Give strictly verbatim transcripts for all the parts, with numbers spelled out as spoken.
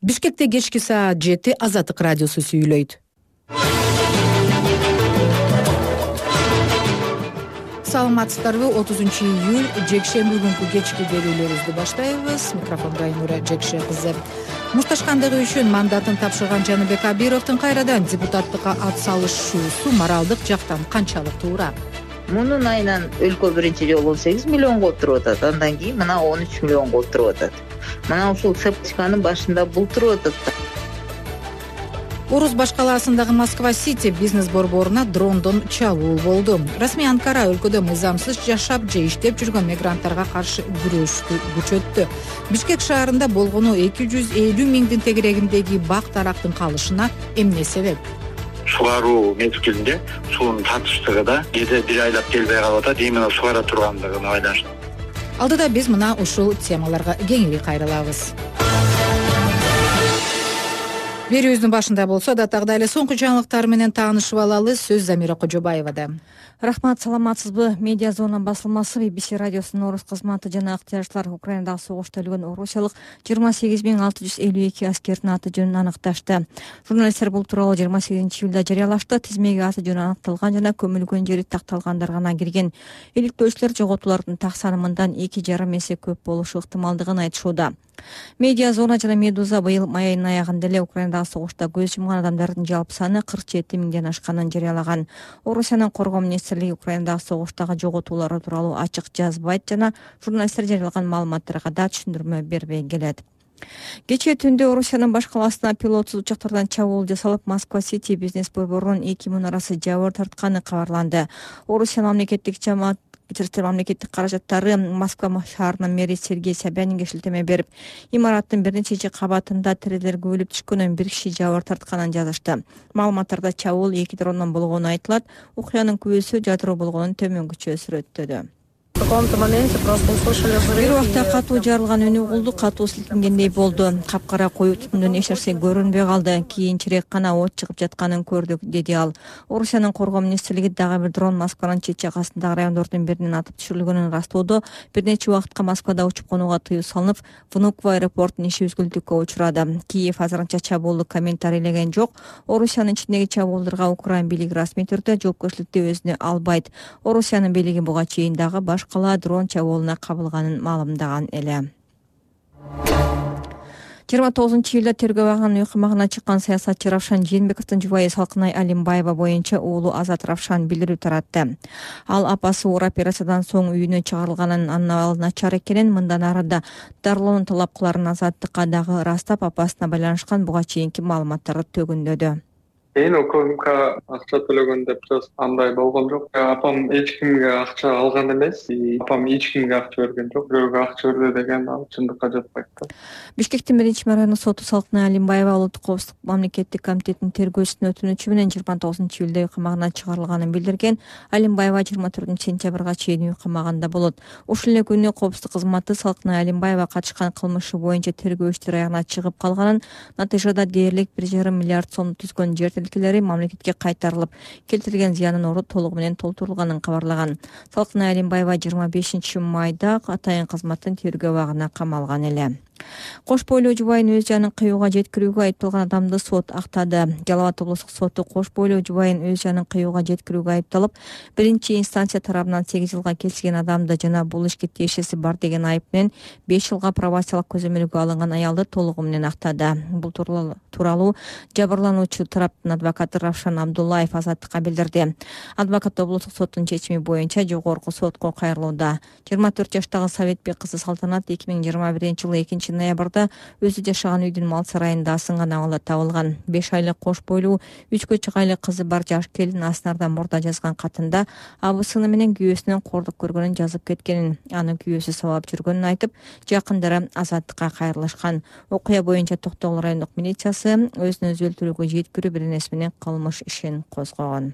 Бишкекте кечки саат жети Азаттык радиосу сүйлөйт. Саламатсыздарбы? отузунчу июль жекшемби күнкү кечки берүүлөрүбүздү баштайбыз. Микрофондо Айнура Жекше кызы. Мушташкандыгы үчүн мандатын тапшырган Жаныбек Абировдун кайрадан депутаттыкка ат салышуусу моралдык жактан канчалык туура? Мунун айынан өлкө биринчи жолу он сегиз миллионго отуруп атат. Андан кийин мына он үч миллионго отуруп атат. Мына ушул цепочканын башында бул туруп атат. Орус-Баш калаасындагы Москва-Сити бизнес борборуна дрондон чабуул болду. Расмий Анкара өлкөдө мыйзамсыз жашап же иштеп жүргөн мигранттарга каршы күрөштү күчөттү. Бишкек шаарында болгону эки жүз элүү миңдин тегерегиндеги бак тарактын калышына эмне себеп? Сугаруу мезгилинде суунун татыштыгы да кээде бир айлап келбей калып атат, именно сугара тургандыгына байланыштуу. Алдыда биз мына ушул темаларга кеңири кайрылабыз. Берүүбүздүн башында болсо да тагда эле соңку жаңылыктар менен таанышып алалы. Сөз Замира Кожобаевада. Рахмат, саламатсызбы? Медиа зона басылмасы би би си радиосунун орус кызматы жана ыктыярчылар Украинадагы согушта өлгөн орусиялык жыйырма сегиз миң алты жүз элүү эки аскердин аты жөнүн аныкташты. Журналисттер бул тууралуу жыйырма сегизинчи июлда жарыялашты. Тизмеге аты жөнү аныкталган жана көмүлгөн жери такталгандар гана кирген. Иликтөөчүлөр жоготуулардын так санымындан эки жарым эсе көп болушу ыктымалдыгын айтышууда. Медиа зона жана Медуза быйыл май айынын аягында эле Украинадагы согушта көз жумган адамдардын жалпы саны кырк жети миңден ашканын жарыялаган. Орусиянын коргоо министрлиги Украинадагы согуштагы жоготуулар тууралуу ачык жазбайт жана журналисттер жарыялаган маалыматтарга да түшүндүрмө бербей келет. Кечээ түндө Орусиянын баш калаасына пилотсуз учактардан чабуул жасалып, Москва-Сити бизнес борборунун эки мунарасы жабыр тартканы кабарланды. Орусия мамлекеттик жамаат Ичеристе мамлекеттик каражаттары Москва шаарынын мэри Сергей Собянинге шилтеме берип, имараттын бир нече кабатында тирелер көбөлүп түшкөнүн, бир киши жабыр тартканын жазышты. Маалыматтарда чабуул эки дрондон болгону айтылат. Окуянын күбөсү жадыроо болгонун төмөнгүчө сүрөттөдү. Бир убакта катуу жарылган үнү угулду, катуу силкингендей болду. Капкара коюу түтүндөн эч нерсе көрүнбөй калды. Кийинчерээк гана от чыгып жатканын көрдүк, деди ал. Орусиянын коргоо министрлиги дагы бир дрон Москванын чет жагасындагы райондордун биринен атып түшүрүлгөнүн ырастоодо, бир нече убакытка Москвада учуп конууга тыюу салынып, Внуково аэропортунун иши үзгүлтүккө учурады. Киев азырынча чабуулду комментарийлеген жок. Орусиянын ичиндеги чабуулдарга Украин бийлиги расмий түрдө жоопкерчиликти өзүнө албайт. Орусиянын бийлиги буга чейин дагы баш кала дрон чабуулуна кабылганын маалымдаган эле. жыйырма тогузунчу июлда тергөө абагынын үй камагына чыккан саясатчы Равшан Жээнбековдун жубайы Салкынай Алимбаева боюнча уулу Азат Равшан билдирүү таратты. Ал апасы оор операциядан соң үйүнө чыгарылганын, анын абалы начар экенин, мындан ары да дарылоону талап кыларын Азаттыкка дагы ырастап, апасына байланышкан буга чейинки маалыматтарды төгүндөдү. Мен ОКМК акча төлөгөн деп сөз андай болгон жок. Апам эч кимге акча алган эмес, апам эч кимге акча берген жок. Бирөөгө акча берди деген ал чындыкка жатпайт да. Бишкектин биринчи райондук соту Салкынай Алимбаева улуттук коопсуздук мамлекеттик комитетинин тергөөчүсүнүн өтүнүчү менен жыйырма тогузунчу июлда үй камагына чыгарылганын билдирген. Алимбаева жыйырма төртүнчү сентябрга чейин үй камагында болот. Ушул эле күнү коопсуздук кызматы Салкынай Алимбаева катышкан кылмышы боюнча тергөөчүлөр аягына чыгып калганын, натыйжада дээрлик бир жарым миллиард сом түзгөн жер тилкелери мамлекетке кайтарылып, келтирилген зыянын ору толугу менен толтурулганын кабарлаган. Салкынай Алимбаева жыйырма бешинчи майда атайын кызматтын тергөө абагына камалган эле. Кош бойлуу жубайын өз жанын кыюуга жеткирүүгө айыпталган адамды сот актады. Жалал Абад облустук соту кош бойлуу жубайын өз жанын кыюуга жеткирүүгө айыпталып, биринчи инстанция тарабынан сегиз жылга кесилген адамды жана бул ишке тиешеси бар деген айып менен беш жылга пробациялык көзөмөлгө алынган аялды толугу менен актады. Бул тууралуу жабырлануучу тараптын адвокаты Равшан Абдуллаев Азаттыкка билдирди. Адвокат облустук соттун чечими боюнча жогорку сотко кайрылууда. жыйырма төрт жаштагы Советбек кызы Салтанат эки миң жыйырма биринчи жылы экинчи ноябрда өзү жашаган үйдүн мал сарайында асынган абалда табылган. беш айлык кош бойлуу үчкө чыгайлы кызы бар жаш келин Аснардан мурда жазган катында абысыны менен күйөөсүнөн кордук көргөнүн жазып кеткенин, аны күйөөсү сабап жүргөнүн айтып, жакындары Азаттыкка кайрылышкан. Окуя боюнча Токтогул райондук милициясы өзүн өзү өлтүрүүгө жеткирүү беренеси менен кылмыш ишин козгогон.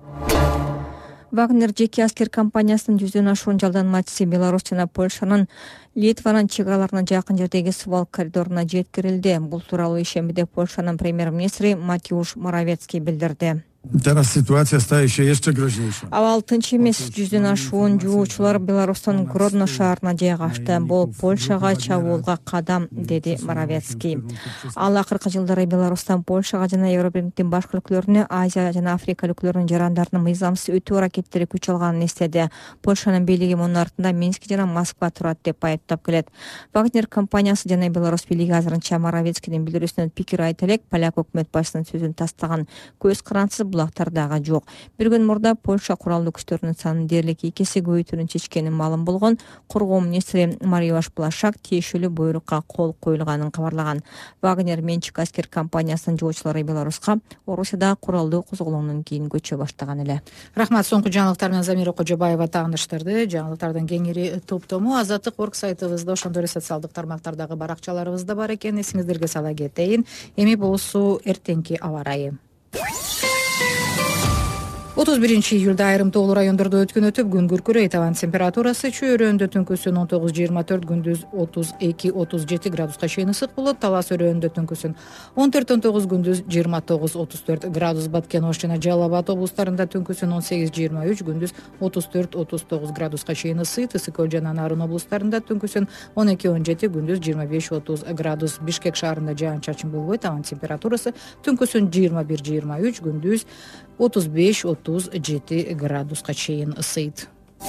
Вагнер жеке аскер компаниясынын жүздөн ашуун жалданмачысы Беларусь жана Польшанын Литванын чек араларына жакын жердеги Сувал коридоруна жеткирилди. Бул тууралуу ишембиде Польшанын премьер-министри Матиуш Моравецкий билдирди. Teraz sytuacja staje się jeszcze groźniejsza. Абал тынч эмес, жүздөн ашуун жуучулар Беларустун Гродно шаарына жайгашты. Бул Польшага чабуулга кадам, деди Моровецкий. Ал акыркы жылдары Беларустан Польшага жана Европадагы башка өлкөлөрүнө, Азия жана Африка өлкөлөрүнүн жарандарынын мыйзамсыз өтүү аракеттери күч алганын эстеди. Польшанын бийлиги мунун артында Минск жана Москва турат деп айыптап келет. Вагнер компаниясы жана Беларусь бийлиги азырынча Моровецкийдин билдирүүсүнөн пикир айта элек, поляк өкмөт башчысынын сөзүн тастаган. Көз карансыз булактардагы жок. Bir gün murda Polsha qurallı күчтөрүнүн санын дээрлик эки эсе көбөйтүүнүн чечкени маалым болгон. Коргоо министри Мариош Плашак тиешелүү буйрукка кол коюлганын кабарлаган. Вагнер менчик аскер компаниясынын жоочулары Беларуска Орусияда куралдуу козголоонун кийин көчө баштаган эле. Рахмат, соңку жаңылыктар менен Замира Кожобаева тааныштырды. Жаңылыктардын кеңири топтому Азаттык орг сайтыбызда, ошондой эле социалдык тармактардагы баракчаларыбызда бар экен. Эсиңиздерге сала кетейин. Эми болсу эртеңки аба ырайы. отуз биринчи июлда айрым тоолуу райондордо өткөн өтүп күн күркүрөйт. Абанын температурасы чөйрөндө түнкүсүн он тогуз жыйырма төрт, күндүз отуз эки отуз жети градуска чейин ысык болот. Талас өрөөнүндө түнкүсүн он төрт он тогуз, күндүз жыйырма тогуз отуз төрт градус. Баткен Ош жана Жалал Абад облустарында түнкүсүн он сегиз жыйырма үч, күндүз отуз төрт отуз тогуз градуска чейин ысыйт. Ысык Көл жана Нарын облустарында түнкүсүн он эки он жети, күндүз жыйырма беш отуз градус. Бишкек шаарында жаан-чачын болбойт. Абанын температурасы түнкүсүн жыйырма бир жыйырма үч, күндүз отуз беш отуз жети градуска чейин ысыйт.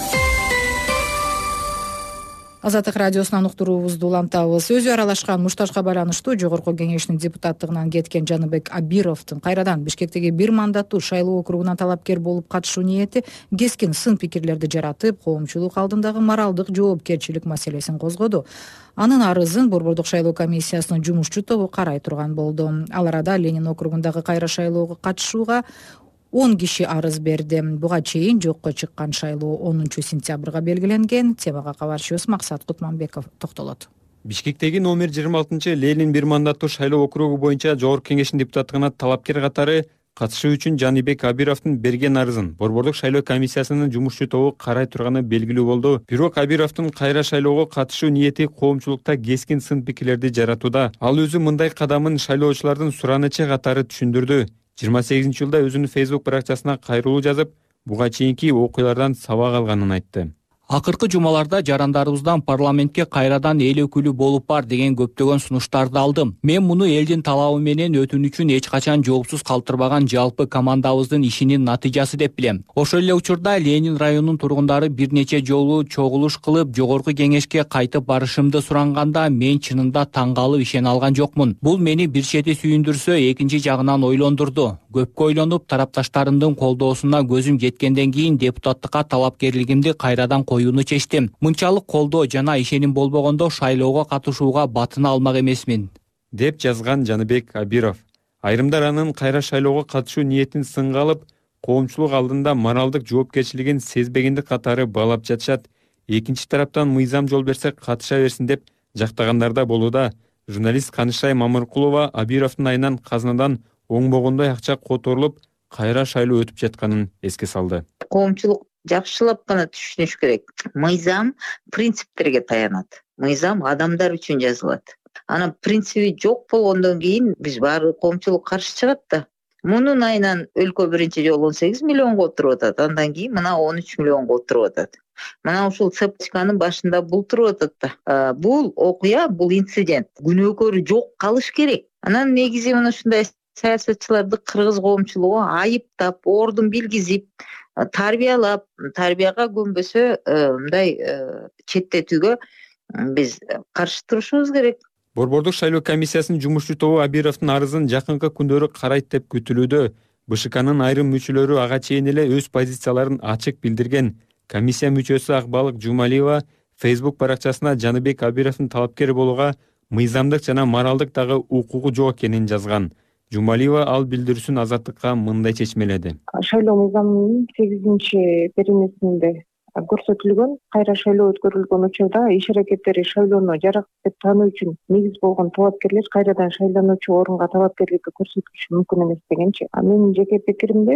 Азаттык радиосунан уктуруубузду улантабыз. Өзү аралашкан муштажга байланыштуу Жогорку кеңештин депутаттыгынан кеткен Жаныбек Абировдун кайрадан Бишкектеги бир мандаттуу шайлоо округуна талапкер болуп катышуу ниети кескин сын пикирлерди жаратып, коомчулук алдындагы моралдык жоопкерчилик маселесин козгоду. Анын арызын Борбордук шайлоо комиссиясынын жумушчу тобу карай турган болду. Ал арада Ленин округундагы кайра шайлоого катышууга он киши арыз берди. Буга чейин жокко чыккан шайлоо онунчу сентябрга белгиленген. Темага кабарчыбыз Максат Кутманбеков токтолот. Бишкектеги номер жыйырма алтынчы Ленин бир мандаттуу шайлоо округу боюнча Жогорку кеңештин депутаттыгына талапкер катары катышуу үчүн Жаныбек Абировдун берген арызын Борбордук шайлоо комиссиясынын жумушчу тобу карай турганы белгилүү болду. Бирок Абировдун кайра шайлоого катышуу ниети коомчулукта кескин сын пикирлерди жаратууда. Ал өзү мындай кадамын шайлоочулардын суранычы катары түшүндүрдү. жыйырма сегизинчи жылда өзүнүн Facebook баракчасына кайрылуу жазып, буга чейинки окуялардан сабак алганын айтты. Акыркы жумаларда жарандарыбыздан парламентке кайрадан эл өкүлү болуп бар деген көптөгөн сунуштарды алдым. Мен муну элдин талабы менен өтүүнү үчүн эч качан жоопсуз калтырбаган жалпы командабыздын ишинин натыйжасы деп билем. Ошол эле учурда Ленин районунун тургундары бир нече жолу чогулуш кылып, Жогорку кеңешке кайтып барышымды суранганда мен чынында таң калып ишене алган жокмун. Бул мени бир чети сүйүндүрсө, экинчи жагынан ойлондурду. Көпкө ойлонуп, тарапташтарымдын колдоосуна көзүм жеткенден кийин депутаттыкка талапкерлигимди кайрадан коюуну чечтим. Мынчалык колдоо жана ишеним болбогондо шайлоого катышууга батына алмак эмесмин, деп жазган Жаныбек Абиров. Айрымдар анын кайра шайлоого катышуу ниетин сынга алып, коомчулук алдында моралдык жоопкерчилигин сезбегендик катары баалап жатышат. Экинчи тараптан мыйзам жол берсе катыша берсин деп жактагандар да болууда. Журналист Канышай Мамыркулова Абировдун айынан казынадан оңбогондой акча которулуп, кайра шайлоо өтүп жатканын эске салды. Коомчулук жакшылап гана түшүнүш керек. Мыйзам принциптерге таянат. Мыйзам адамдар үчүн жазылат. Анан принциби жок болгондон кийин биз баары коомчулук каршы чыгат да. Мунун айынан өлкө биринчи жолу он сегиз миллионго отуруп атат. Андан кийин мына он үч миллионго отуруп атат. Мына ушул цепочканын башында бул туруп атат да. Бул окуя, бул инцидент. Күнөөкөрү жок калыш керек. Анан негизи мына ушундай саясатчыларды кыргыз коомчулугу айыптап, ордун билгизип, тарбиялап, тарбияга көнбөсө мындай четтетүүгө биз каршы турушубуз керек. Борбордук шайлоо комиссиясынын жумушчу тобу Абировдун арызын жакынкы күндөрү карайт деп күтүлүүдө. БШКнын айрым мүчөлөрү ага чейин эле өз позицияларын ачык билдирген. Комиссия мүчөсү Акбалык Жумалиева Facebook баракчасына Жаныбек Абировдун талапкер болууга мыйзамдык жана моралдык дагы укугу жок экенин жазган. Жумалиева ал билдирүүсүн Азаттыкка мындай чечмеледи. Шайлоо мыйзамынын сегизинчи беренесинде көрсөтүлгөн кайра шайлоо өткөрүлгөн учурда иш аракеттери шайлоону жарак деп таануу үчүн негиз болгон талапкерлер кайрадан шайлануучу орунга талапкерликти көрсөтүшү мүмкүн эмес дегенчи. Менин жеке пикиримде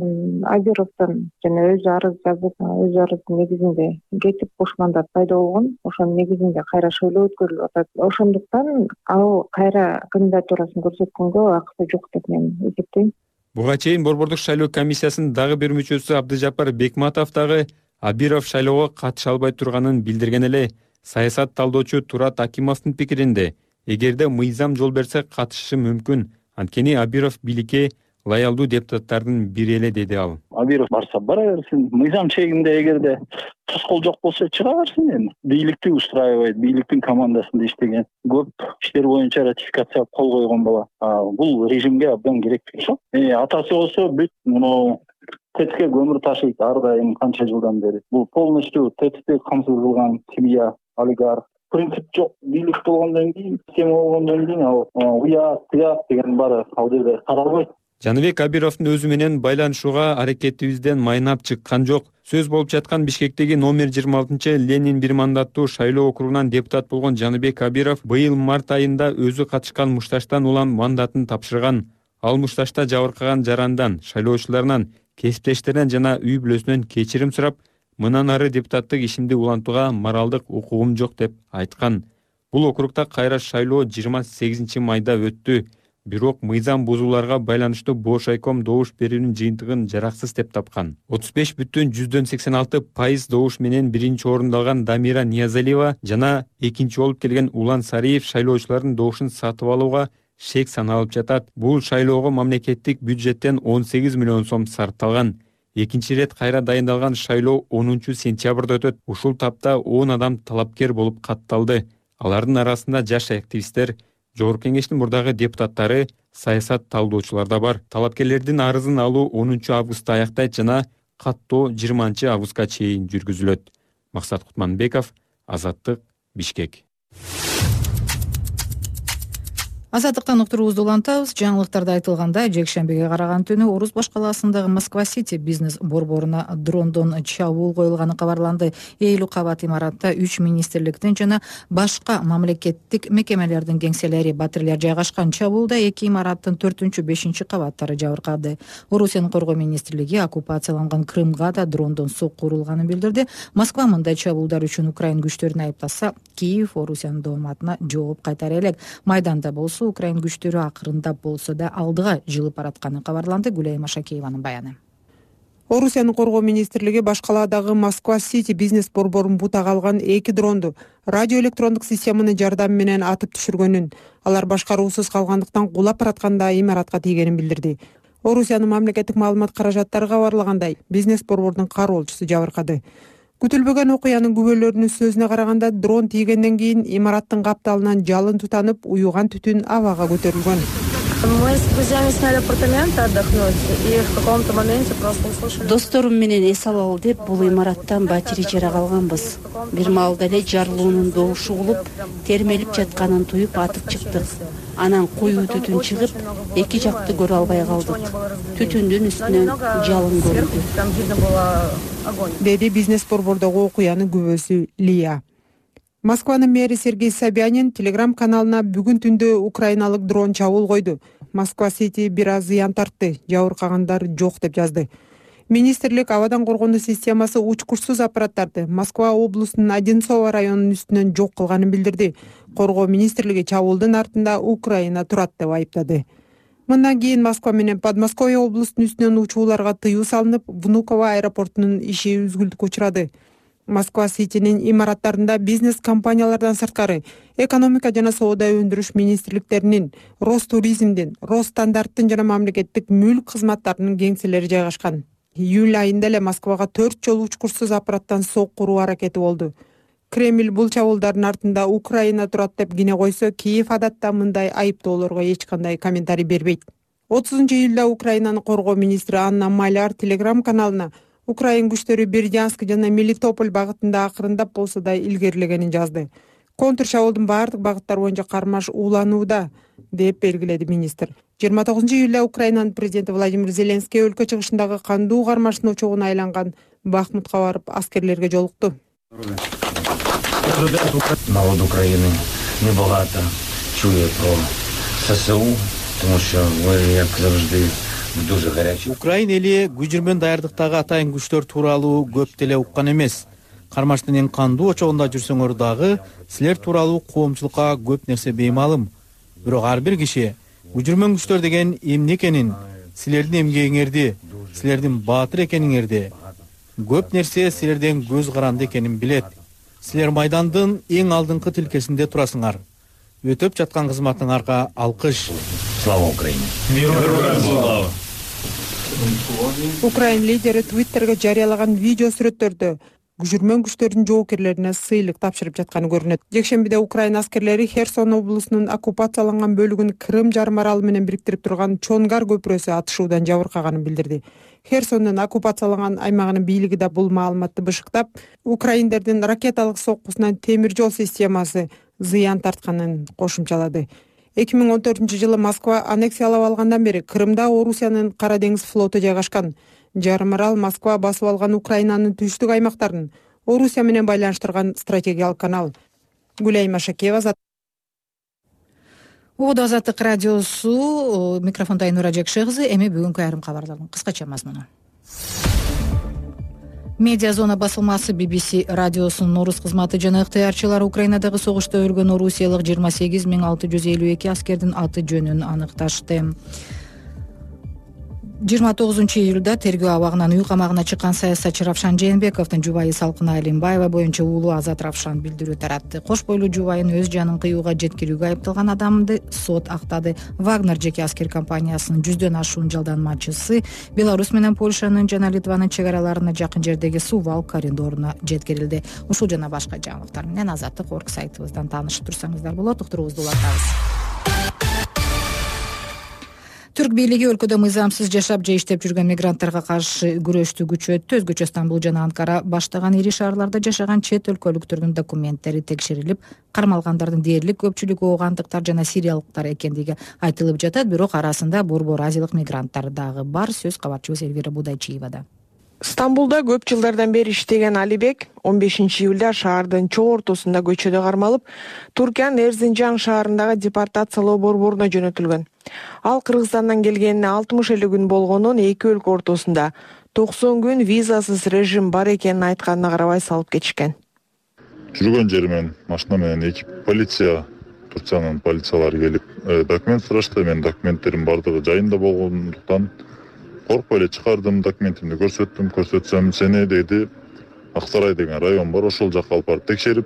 Абировдон жана өзү арыз жазып, өз арыздын негизинде кетип бош мандат пайда болгон. Ошонун негизинде кайра шайлоо өткөрүлүп атат. Ошондуктан ал кайра кандидатурасын көрсөткөнгө акысы жок деп мен эсептейм. Буга чейин Борбордук шайлоо комиссиясынын дагы бир мүчөсү Абдыжапар Бекматов дагы Абиров шайлоого катыша албай турганын билдирген эле. Саясат талдоочу Турат Акимовдун пикиринде, эгерде мыйзам жол берсе катышышы мүмкүн. Анткени Абиров бийликке лаялдуу депутаттардын бири эле, деди ал. Абиров барса бара берсин, мыйзам чегинде эгерде тоскоол жок болсо чыга берсин эми. Бийликти устраивайт, бийликтин командасында иштеген, көп иштер боюнча ратификация кол койгон бала. Бул режимге абдан керек болсо. Атасы болсо бүт муну тетикке көмүр ташыйт ар дайым канча жылдан бери. Бул полностью тетикти камсыз кылган семья, олигарх. Принцип жок, бийлик болгондон кийин, система болгондон кийин ал уят, тыят деген баары ал жерде каралбайт. Жаныбек Абировдун өзү менен байланышууга аракетибизден майнап чыккан жок. Сөз болуп жаткан Бишкектеги номер жыйырма алтынчы Ленин бир мандаттуу шайлоо округунан депутат болгон Жаныбек Абиров быйыл март айында өзү катышкан мушташтан улам мандатын тапшырган. Ал мушташта жабыркаган жарандан, шайлоочуларынан, кесиптештеринен жана үй бүлөсүнөн кечирим сурап, мындан ары депутаттык ишимди улантууга моралдык укугум жок деп айткан. Бул округда кайра шайлоо жыйырма сегизинчи майда өттү. Бирок мыйзам бузууларга байланыштуу бош айком добуш берүүнүн жыйынтыгын жараксыз деп тапкан. отуз беш бүтүн жүздөн сексен алты пайыз добуш менен биринчи орунду алган Дамира Ниязалиева жана экинчи болуп келген Улан Сариев шайлоочулардын добушун сатып алууга шек саналып жатат. Бул шайлоого мамлекеттик бюджеттен он сегиз миллион сом сарпталган. Экинчи ирет кайра дайындалган шайлоо онунчу сентябрда өтөт. Ушул тапта он адам талапкер болуп катталды. Алардын арасында жаш активисттер, Жогорку кеңештин мурдагы депутаттары, саясат талдоочулар да бар. Талапкерлердин арызын алуу онунчу августта аяктайт жана каттоо жыйырманчы августка чейин жүргүзүлөт. Максат Кутманбеков, Азаттык, Бишкек. Азаттыктан уктуруубузду улантабыз. Жаңылыктарда айтылгандай, жекшембиге караган түнү Орус баш калаасындагы Москва-Сити бизнес борборуна дрондон чабуул коюлганы кабарланды. Элүү кабат имаратта үч министрликтин жана башка мамлекеттик мекемелердин кеңселери, батирлер жайгашкан. Чабуулда эки имараттын төртүнчү, бешинчи кабаттары жабыркады. Орусиянын коргоо министрлиги оккупацияланган Крымга да дрондон сокку урулганын билдирди. Москва мындай чабуулдар үчүн Украин күчтөрүн айыптаса, Киев Орусиянын дооматына жооп кайтара элек. Майданда болсо Украин күчтөрү акырындап болсо да алдыга жылып баратканы кабарланды. Гүлай Машакееванын баяны. Орусиянын коргоо министрлиги баш калаадагы Москва-Сити бизнес борборун бутага алган эки дронду радиоэлектрондук системанын жардамы менен атып түшүргөнүн, алар башкаруусуз калгандыктан кулап баратканда имаратка тийгенин билдирди. Орусиянын мамлекеттик маалымат каражаттары кабарлагандай, бизнес борбордун кароолчусу жабыркады. Күтүлбөгөн окуянын күбөлөрүнүн сөзүнө караганда, дрон тийгенден кийин имараттын капталынан жалын тутанып, уюган түтүн абага көтөрүлгөн. Мы с друзьями сняли апартаменты отдохнуть и в каком-то моменте просто услышали. Досторум менен эс алалы деп бул имараттан батири жара калганбыз. Бир маалда эле жарылуунун добушу угулуп, термелип жатканын туюп атып чыктык. Анан коюу түтүн чыгып, эки жакты көрө албай калдык. Түтүндүн үстүнөн жалын көрүндү. Деди бизнес борбордогу окуянын күбөсү Лия. Москванын мэри Сергей Собянин Телеграм каналына бүгүн түндө украиналык дрон чабуул койду. Москва-Сити бир аз зыян тартты, жабыркагандар жок деп жазды. Министрлик абадан коргонуу системасы учкучсуз аппараттарды Москва облусунун Одинцово районунун үстүнөн жок кылганын билдирди. Коргоо министрлиги чабуулдун артында Украина турат деп айыптады. Мындан кийин Москва менен Подмосковье облусунун үстүнөн учууларга тыюу салынып, Внуково аэропортунун иши үзгүлтүккө учурады. Москва-Ситинин имараттарында бизнес компаниялардан сырткары экономика жана соода өндүрүш министрликтеринин, Ростуризмдин, Росстандарттын жана мамлекеттик мүлк кызматтарынын кеңселери жайгашкан. Июль айында эле Москвага төрт жолу учкучсуз аппараттан сокку уруу аракети болду. Кремль бул чабуулдардын артында Украина турат деп кине койсо, Киев адатта мындай айыптоолорго эч кандай комментарий бербейт. отузунчу июлда Украинанын коргоо министри Анна Маляр Телеграм каналына Украин күчтөрү Бердянск жана Мелитополь багытында акырындап болсо да илгерилегенин жазды. Контр чабуулдун баардык багыттары боюнча кармаш ууланууда деп белгиледи министр. жыйырма тогузунчу июлда Украинанын президенти Владимир Зеленский өлкө чыгышындагы кандуу кармаштын очогуна айланган Бахмутка барып аскерлерге жолукту. Народ України небагато чує про ССУ, тому що ви, як завжди, дуже гарячі. Украин эли күжүрмөн даярдыктагы атайын күчтөр тууралуу көп деле уккан эмес. Кармаштын эң кандуу очогунда жүрсөңөр дагы силер тууралуу коомчулукка көп нерсе беймалым. Бирок ар бир киши күжүрмөн күчтөр деген эмне экенин, силердин эмгегиңерди, силердин баатыр экениңерди, көп нерсе силерден көз каранды экенин билет. Силер майдандын эң алдыңкы тилкесинде турасыңар. Өтөп жаткан кызматыңарга алкыш. Слава Украине! Украин лидери Твиттерге жарыялаган видео сүрөттөрдө жүрмөн күчтөрдүн жоокерлерине сыйлык тапшырып жатканы көрүнөт. Жекшембиде Украин аскерлери Херсон облусунун оккупацияланган бөлүгүн Крым жарым аралы менен бириктирип турган Чонгар көпүрөсү атышуудан жабыркаганын билдирди. Херсондун оккупацияланган аймагынын бийлиги да бул маалыматты бышыктап, украиндердин ракеталык соккусунан темир жол системасы зыян тартканын кошумчалады. эки миң он төртүнчү жылы Москва аннексиялап алгандан бери Крымда Орусиянын Кара деңиз флоту жайгашкан. Жарым арал Москва басып алган Украинанын түштүк аймактарын Орусия менен байланыштырган стратегиялык канал. Гүлай Машакева. Убада Азаттык радиосу, микрофонда Айнура Жекше кызы. Эми бүгүнкү айрым кабарлардын кыскача мазмуну. Медиа зона басылмасы би би си радиосунун орус кызматы жана ыктыярчылары Украинадагы согушта өлгөн орусиялык жыйырма сегиз миң алты жүз элүү эки аскердин аты жөнүн аныкташты. жыйырма тогузунчу июлда тергөө абагынан үй камагына чыккан саясатчы Равшан Жээнбековдун жубайы Салкына Алимбаева боюнча уулу Азат Равшан билдирүү таратты. Кош бойлуу жубайын өз жанын кыюуга жеткирүүгө айыпталган адамды сот актады. Вагнер жеке аскер компаниясынын жүздөн ашуун жалданмачысы Беларусь менен Польшанын жана Литванын чек араларына жакын жердеги Сувал коридоруна жеткирилди. Ушул жана башка жаңылыктар менен Азаттык орг сайтыбыздан таанышып турсаңыздар болот. Уктуруубузду улантабыз. Түрк бийлиги өлкөдө мыйзамсыз жашап же иштеп жүргөн мигранттарга каршы күрөштү күчөттү. Өзгөчө Стамбул жана Анкара баштаган ири шаарларда жашаган чет өлкөлүктөрдүн документтери текшерилип, кармалгандардын дээрлик көпчүлүгү оогандыктар жана сириялыктар экендиги айтылып жатат. Бирок арасында борбор азиялык мигранттар дагы бар. Сөз кабарчыбыз Элвира Будайчиевада. Стамбулда көп жылдардан бери иштеген Алибек он бешинчи июлда шаардын чоо ортосунда көчөдө кармалып, Туркиянын Эрзинжан шаарындагы депортациялоо борборуна жөнөтүлгөн. Ал Кыргызстандан келгенине алтымыш элүү күн болгонун эки өлкө ортосунда токсон күн визасыз режим бар экенин айтканына карабай салып кетишкен. Жүргөн жеримен машина менен эки полиция, Турциянын полициялары келип, документ сурашты. Мен документтерим бардыгы жайында болгондуктан коркпой эле чыгардым, документимди көрсөттүм. Көрсөтсөм, сени деди, Аксарай деген район бар, ошол жакка алып барып текшерип,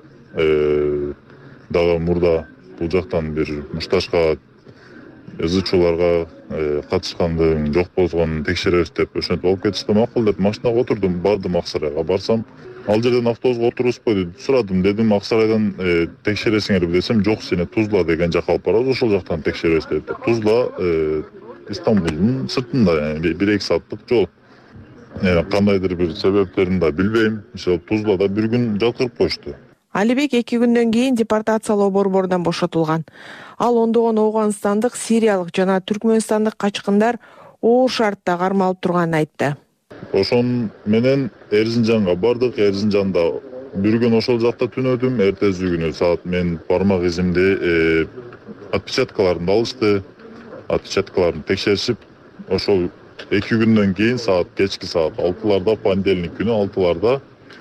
дагы мурда бул жактан бир мушташка ызычууларга катышкандыгың жок болгонун текшеребиз деп ошентип алып кетишти. Макул деп машинага отурдум, бардым Аксарайга. Барсам, ал жерден автобуска отурубузбу деп сурадым. Дедим, Аксарайдан текшересиңерби десем, жок, сени Тузла деген жакка алып барабыз, ошол жактан текшеребиз деп. Тузла Стамбулдун сыртында, бир эки сааттык жол. Кандайдыр бир себептерин да билбейм. Ошол Тузлада бир күн жаткырып коюшту. Алибек эки күндөн кийин депортациялоо борборунан бошотулган. Ал ондогон Ооганстандык, Сириялык жана Түркмөнстандык качкындар оор шартта кармалып турганын айтты. Ошон менен Эрзинжанга бардык. Эрзинжанда бир күн ошол жакта түнөдүм. Эртеси күнү саат мен бармак изимди отпечаткаларын алышты. Отпечаткаларын текшеришип, ошол эки күндөн кийин саат кечки саат алтыларда, понедельник күнү алтыларда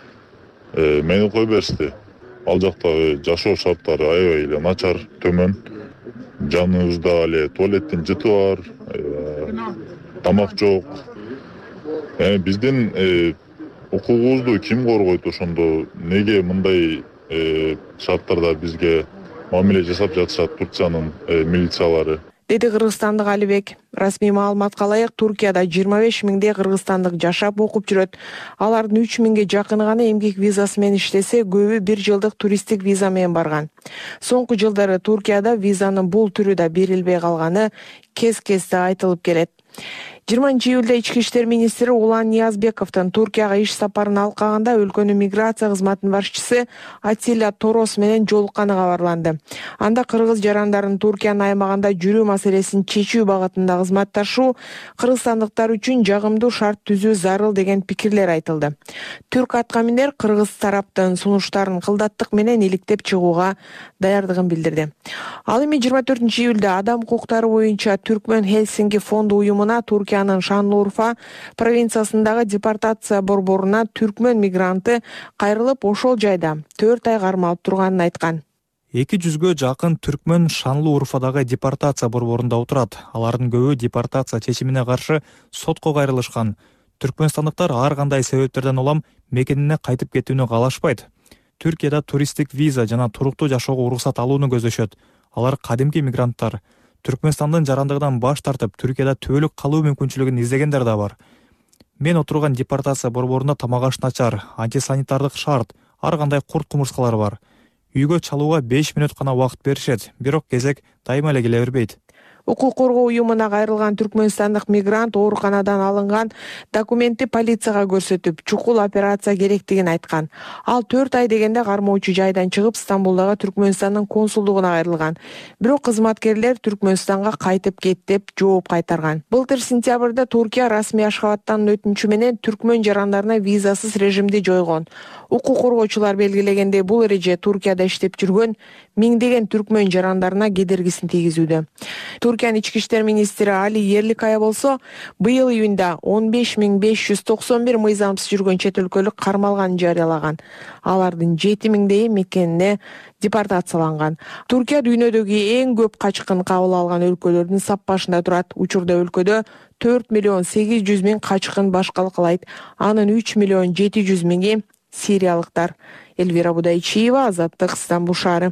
мени кое беришти. Ал жактагы жашоо шарттары аябай эле начар, төмөн. Жаныбызда эле туалеттин жыты бар, тамак жок. Биздин укугубузду ким коргойт ошондо? Неге мындай шарттарда бизге мамиле жасап жатышат Турциянын милициялары? Деди кыргызстандык Алибек. Расмий маалыматка ылайык, Туркияда жыйырма беш миңдей кыргызстандык жашап окуп жүрөт. Алардын үч миңге жакыны гана эмгек визасы менен иштесе, көбү бир жылдык туристтик виза менен барган. Соңку жылдары Туркияда визанын бул түрү да берилбей калганы кез-кезде айтылып келет. жыйырманчы июлда ички иштер министри Улан Ниязбековдун Туркияга иш сапарын алкаганда өлкөнүн миграция кызматынын башчысы Атилля Торос менен жолукканы кабарланды. Анда кыргыз жарандарын Туркиянын аймагында жүрүү маселесин чечүү багытында кызматташуу кыргызстандыктар үчүн жагымдуу шарт түзүү зарыл деген пикирлер айтылды. Түрк аткаминер кыргыз тараптын сунуштарын кылдаттык менен иликтеп чыгууга даярдыгын билдирди. Ал эми жыйырма төртүнчү июлда адам укуктары боюнча Түркмөн Хельсинки фонду уюмуна Туркиянын Шанлурфа провинциясындагы депортация борборуна түркмөн мигранты кайрылып ошол жайда төрт ай кармалып турганын айткан. эки жүзгө жакын түркмөн Шанлы Урфадагы депортация борборунда отурат. Алардын көбү депортация чечимине каршы сотко кайрылышкан. Түркмөнстандыктар ар кандай себептерден улам мекенине кайтып кетүүнү каалашпайт. Түркияда туристтик виза жана туруктуу жашоого уруксат алууну көздөшөт. Алар кадимки мигранттар. Түркмөнстандын жарандыгынан баш тартып, Түркияда түбөлүк калуу мүмкүнчүлүгүн издегендер да бар. Мен отурган депортация борборунда тамак аш начар, антисанитардык шарт, ар кандай курт кумурскалар бар. Үйгө чалууга беш мүнөт гана убакыт беришет, бирок кезек дайыма эле келе бербейт. Укук коргоо уюмуна кайрылган түркмөнстандык мигрант ооруканадан алынган документти полицияга көрсөтүп, чукул операция керектигин айткан. Ал төрт ай дегенде кармоочу жайдан чыгып, Стамбулдагы Түркмөнстандын консулдугуна кайрылган. Бирок кызматкерлер Түркмөнстанга кайтып кет деп жооп кайтарган. Былтыр сентябрда Туркия расмий Ашхабадтан өтүнчү менен түркмөн жарандарына визасыз режимди жойгон. Укук коргоочулар белгилегендей, бул эреже Туркияда иштеп жүргөн миңдеген түркмөн жарандарына кедергисин тийгизүүдө. Туркиянын ички иштер министри Али Ерликая болсо, быйыл июнда он беш миң беш жүз токсон бир мыйзамсыз жүргөн чет өлкөлүк кармалганын жарыялаган. Алардын жети миңдейи мекенине депортацияланган. Туркия дүйнөдөгү эң көп качкын кабыл алган өлкөлөрдүн саппашында турат. Учурда өлкөдө төрт миллион сегиз жүз миң качкын башкал кылайт. Анын үч миллион жети жүз миңи сириялыктар. Элвира Будайчиева, Азаттык, Стамбул шаары.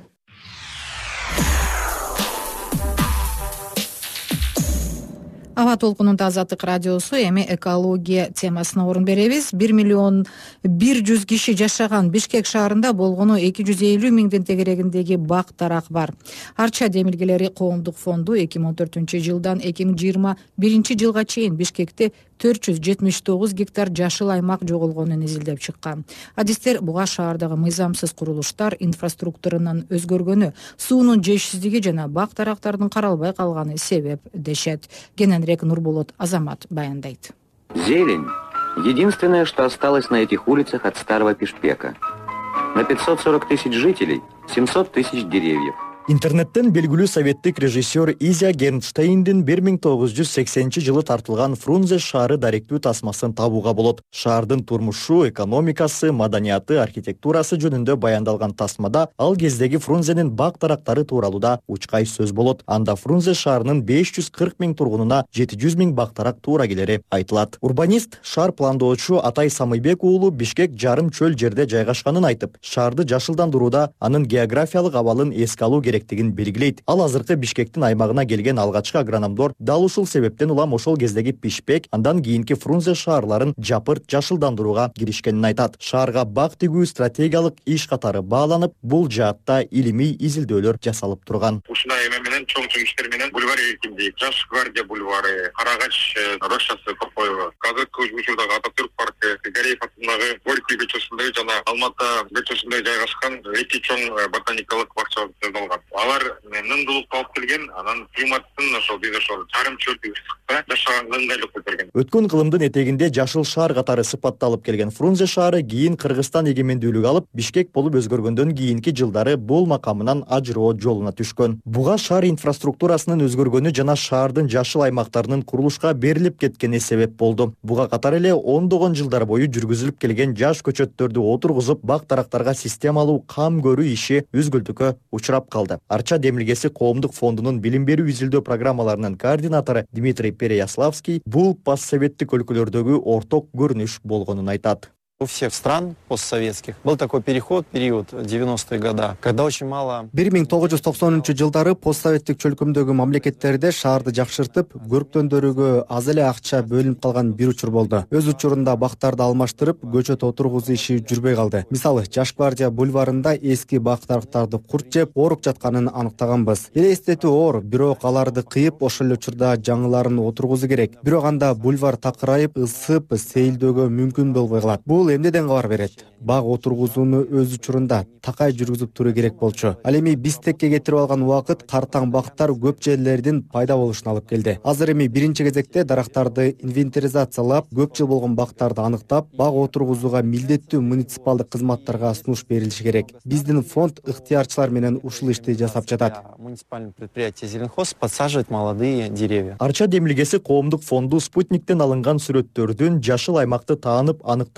Аба толкунунда Азаттык радиосу эми экология темасына орун беребиз. бир миллион бир жүз киши жашаган Бишкек шаарында болгону эки жүз элүү миңдин тегерегиндеги бак дарак бар. Арча демилгелери коомдук фонду эки миң он төртүнчү жылдан эки миң жыйырма биринчи жылга чейин Бишкекте төрт жүз жетимиш тогуз гектар жашыл аймак жоголгонун изилдеп чыккан. Адистер буга шаардагы мыйзамсыз курулуштар, инфраструктуранын өзгөргөнү, суунун жетишсиздиги жана бак дарактардын каралбай калганы себеп дешет. Кененирээк Нурболот Азамат баяндайт. Зелень – единственное, что осталось на этих улицах от старого Бишкека. На пятьсот сорок тысяч жителей – семьсот тысяч деревьев. Интернеттен белгилүү советтик режиссер Изя Гернштейндин бир миң тогуз жүз сексенинчи жылы тартылган Фрунзе шаары даректүү тасмасын табууга болот. Шаардын турмушу, экономикасы, маданияты, архитектурасы жөнүндө баяндалган тасмада ал кездеги Фрунзенин бак дарактары тууралуу учкай сөз болот. Анда Фрунзе шаарынын беш жүз кырк миң тургунуна жети жүз миң бак дарак туура келери айтылат. Урбанист, шаар пландоочу Атай Самыйбек уулу Бишкек жарым чөл жерде жайгашканын айтып, шаарды жашылдандырууда анын географиялык абалын эске алуу керектигин белгилейт. Ал азыркы Бишкектин аймагына келген алгачкы агрономдор дал ушул себептен улам ошол кездеги Бишкек, андан кийинки Фрунзе шаарларын жапырт жашылдандырууга киришкенин айтат. Шаарга бак тигүү стратегиялык иш катары бааланып, бул жаатта илимий изилдөөлөр жасалып турган. Ушундай эме менен чоң чыгыштар менен бульвар эркиндик, Жаш гвардия бульвары, Карагач рощасы Копоева, азыркы учурдагы Ататүрк паркы, Гареев атындагы Горький көчөсүндөгү жана Алматы көчөсүндө жайгашкан эки чоң ботаникалык бакча жасалган. Алар нымдуулукка алып келген, анан климаттын ошол биз ошол жарым чөлдүк ысыкта жашаганга ыңгайлык берген. Өткөн кылымдын этегинде жашыл шаар катары сыпатталып келген Фрунзе шаары кийин Кыргызстан эгемендүүлүк алып, Бишкек болуп өзгөргөндөн кийинки жылдары бул макамынан ажыроо жолуна түшкөн. Буга шаар инфраструктурасынын өзгөргөнү жана шаардын жашыл аймактарынын курулушка берилип кеткени себеп болду. Буга катар эле ондогон жылдар бою жүргүзүлүп келген жаш көчөттөрдү отургузуп, бак дарактарга системалуу кам көрүү иши үзгүлтүккө учурап калды. Арча демилгеси коомдук фондунун билим берүү изилдөө программаларынын координатору Дмитрий Переяславский бул постсоветтик өлкөлөрдөгү орток көрүнүш болгонун айтат. У всех стран постсоветских был такой переход, период девяностые года, когда очень мало... бир миң тогуз жүз токсонунчу жылдары постсоветтик чөлкөмдөгү мамлекеттерде шаарды жакшыртып, көрктөндөрүгө аз эле акча бөлүнүп калган бир учур болду. Өз учурунда бактарды алмаштырып, көчөт отургузуу иши жүрбөй калды. Мисалы, Жаш гвардия бульварында эски бак дарактарды курт жеп, ооруп жатканын аныктаганбыз. Элестетүү оор, бирок аларды кыйып, ошол эле учурда жаңыларын отургузуу керек. Бирок анда бульвар такырайып, ысып, сейилдөөгө мүмкүн болбой калат. Бул эмнеден кабар берет? Баг отургузууну өз учурунда такай жүргүзүп туруу керек болчу. Ал эми Бишкекке кетирип алган убакыт картаң бактар көп жерлердин пайда болушуна алып келди. Азыр эми биринчи кезекте дарактарды инвентаризациялап, көп жыл болгон бактарды аныктап, баг отургузууга милдеттүү муниципалдык кызматтарга сунуш берилиши керек. Биздин фонд ыктыярчылар менен ушул ишти жасап жатат. Муниципальное предприятие Зеленхоз подсаживает молодые деревья. Арча демилгеси коомдук фонду спутниктен алынган сүрөттөрдүн жашыл аймакты таанып аныктаган жасап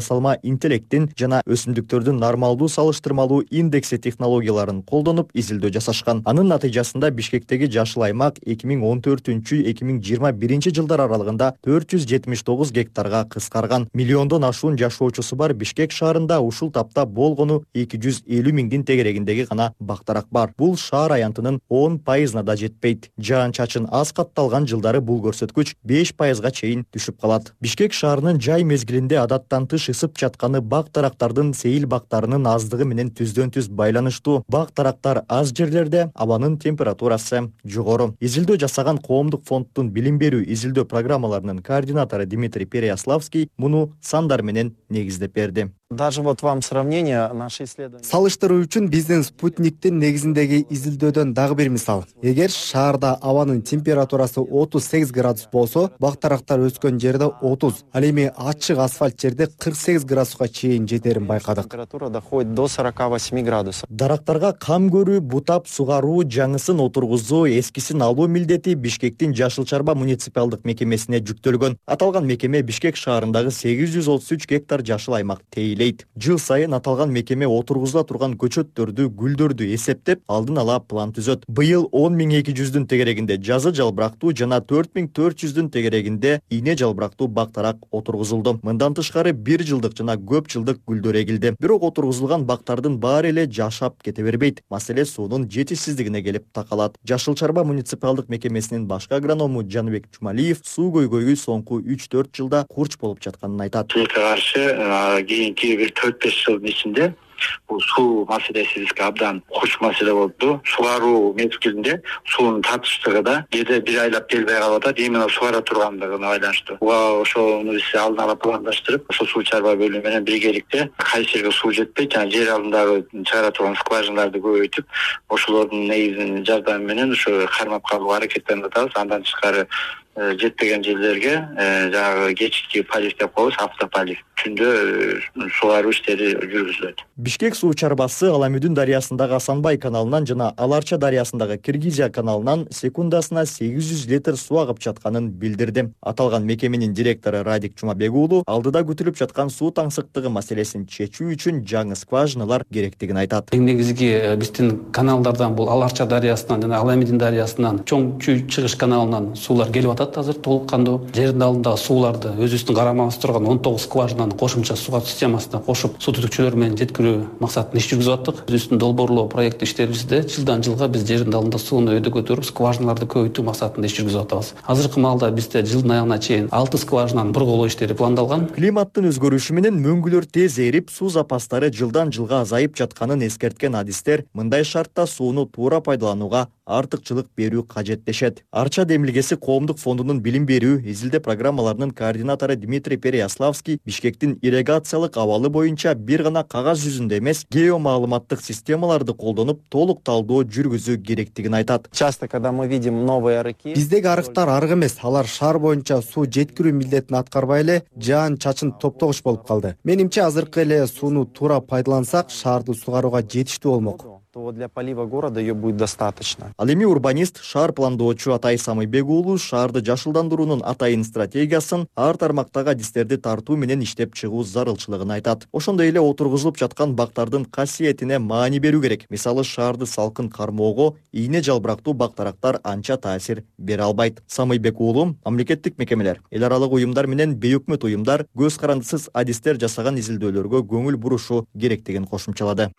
жасалма интеллекттин жана өсүмдүктөрдүн нормалдуу салыштырмалуу индекси технологияларын колдонуп изилдөө жасашкан. Анын натыйжасында Бишкектеги жашыл аймак эки миң он төртүнчү эки миң жыйырма биринчи жылдар аралыгында төрт жүз жетимиш тогуз гектарга кыскарган. Миллиондон ашуун жашоочусу бар Бишкек шаарында ушул тапта болгону эки жүз элүү миңдин тегерегиндеги гана бактарак бар. Бул шаар аянтынын он пайызына да жетпейт. Жаан-чачын аз катталган жылдары бул көрсөткүч беш пайызга чейин түшүп калат. Бишкек шаарынын жай мезгилинде адаттан тыш ысып жатканы бак-тарактардын сейил бактарынын аздыгы менен түздөн түз байланыштуу. Бак-тарактар аз жерлерде, абанын температурасы жогору. Изилдөө жасаган коомдук фонддун билим берүү изилдөө программаларынын координатору Дмитрий Переяславский муну сандар менен негиздеп берди. Даже вот вам сравнение наши исследования. Салыштыруу үчүн биздин спутниктин негизиндеги изилдөөдөн дагы бир мисал. Эгер шаарда абанын температурасы отуз сегиз градус болсо, бак-тарактар өскөн жерде отуз, ал эми ачык асфальт жерде кырк сегиз градуска чейин жетерин байкадык. Температура доходит до сорока восьми градусов. Дарактарга кам көрүү, бутап сугаруу, жаңысын отургузуу, эскисин алуу милдети Бишкектин Жашыл Чарба муниципалдык мекемесине жүктөлгөн. Аталган мекеме Бишкек шаарындагы сегиз жүз отуз үч гектар жашыл аймак тейлейт. Жыл сайын аталган мекеме отургузула турган көчөттөрдү, гүлдөрдү эсептеп, алдын ала план түзөт. Быйыл он миң эки жүздүн тегерегинде жазы жалбырактуу жана төрт миң төрт жүздүн тегерегинде ийне жалбырактуу бактарак отургузулду. Мындан тышкары бир жылдык жана көп жылдык гүлдөр эгилди. Бирок отургузулган бактардын баары эле жашап кете бербейт. Маселе суунун жетишсиздигине келип такалат. Жашыл Чарба муниципалдык мекемесинин башкы агроному Жаныбек Чумалиев суу көйгөйү соңку үч төрт жылда курч болуп жатканын айтат. Каршы кийинки бир төрт беш жылдын ичинде бул суу маселеси бизге абдан куч маселе болду. Сугаруу мезгилинде суунун татыштыгы да кээде бир айлап келбей калып атат, именно сугара тургандыгына байланыштуу. Ошону биз алдын ала пландаштырып, ошо суу чарба бөлүмү менен биргеликте кайсы жерге суу жетпейт, жана жер алдындагы чыгара турган скважиналарды көбөйтүп, ошолордун негизинин жардамы менен ошо кармап калууга аракеттенип атабыз. Андан тышкары жетпеген жерлерге жанагы кечки полив деп коебуз, автополив. Түндө сугаруу иштери жүргүзүлөт. Бишкек суу чарбасы Аламүдүн дарыясындагы Асанбай каналынан жана Аларча дарыясындагы Киргизия каналынан секундасына сегиз жүз литр суу агып жатканын билдирди. Аталган мекеменин директору Радик Чумабек уулу алдыда күтүлүп жаткан суу таңсыктыгы маселесин чечүү үчүн жаңы скважиналар керектигин айтат. Эң негизги биздин каналдардан бул Аларча дарыясынан жана Аламүдүн дарыясынан чоң чыгыш каналынан суулар келип атат. Азыр толук кандуу жердин алдындагы сууларды өзүбүздүн карамабыз турган он тогуз скважинаны кошумча суу системасына кошуп, суу түтүкчөлөр менен жеткирүү максатында иш жүргүзүп аттык. Өзүбүздүн долбоорлоо проект иштерибизде жылдан жылга биз жердин алдында сууну өйдө көтөрүп, скважиналарды көбөйтүү максатында иш жүргүзүп атабыз. Азыркы маалда бизде жылдын аягына чейин алты скважинаны бурголоо иштери пландалган. Климаттын өзгөрүшү менен мөңгүлөр тез эрип, суу запастары жылдан жылга азайып жатканын эскерткен адистер мындай шартта сууну туура пайдаланууга артыкчылык берүү кажет дешет. Арча демилгеси коомдук фондунун билим берүү изилдөө программаларынын координатору Дмитрий Переяславский Бишкектин ирригациялык абалы боюнча бир гана кагаз жүзүндө эмес, геомаалыматтык системаларды колдонуп, толук талдоо жүргүзүү керектигин айтат. Часто, когда мы видим новые арыки, биздеги арыктар арык эмес, алар шаар боюнча суу жеткирүү милдетин аткарбай эле жаан-чачын топтогуч болуп калды. Менимче азыркы эле сууну туура пайдалансак, шаарды сугарууга жетиштүү болмок. То для полива города ее будет достаточно. Ал эми урбанист, шаар пландоочу Атай Самыйбек уулу шаарды жашылдандыруунун атайын стратегиясын ар тармактагы адистерди тартуу менен иштеп чыгуу зарылчылыгын айтат. Ошондой эле отургузулуп жаткан бактардын касиетине маани берүү керек. Мисалы, шаарды салкын кармоого ийне жалбырактуу бактарактар анча таасир бере албайт. Самыйбек уулу мамлекеттик мекемелер, эл аралык уюмдар менен бейөкмөт уюмдар көз карандысыз адистер жасаган изилдөөлөргө көңүл бурушу керектигин кошумчалады.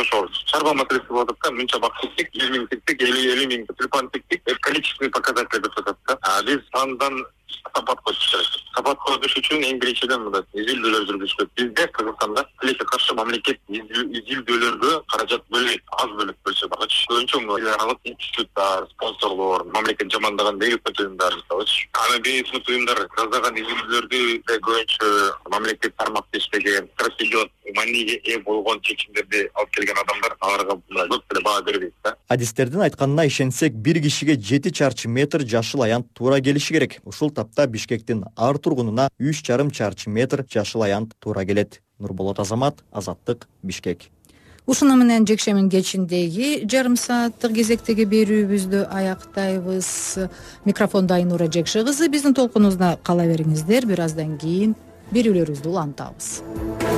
Чарба маселеси болуп атат, мынча бак тиктик, жүз миң тиктик, элүү миң тюльпан тиктик, количественный показатель деп атат да. А биз сандан сапат коюш керек. Сапат коюш үчүн эң биринчиден мындай изилдөөлөр жүргүзүш керек. Бизде Кыргызстанда тилекке каршы мамлекет изилдөөлөргө каражат бөлөйт, аз бөлөп бөлсө багыч. Көбүнчө эл аралык институттар, спонсорлор, мамлекет жамандаган бейөкмөт уюмдар мисалы. Аны бейөкмөт уюмдар жасаган изилдөөлөрдү көбүнчө мамлекет тармакта иштеген, стратегиялык мааниге ээ болгон чечимдерди алып келген адамдар аларга көп деле баа бербейт да. Адистердин айтканына ишенсек, бир кишиге жети чарчы метр жашыл аянт туура келиши керек. Ушул тапта Бишкектин ар тургунуна үч жарым чарчы метр жашыл аянт туура келет. Нурболот Азамат, Азаттык, Бишкек. Ушуну менен жекшемин кечиндеги жарым сааттык кезектеги берүүбүздү аяктайбыз. Микрофондо Айнура Жекши кызы. Биздин толкунубузда кала бериңиздер. Бир аздан кийин берүүлөрүбүздү улантабыз.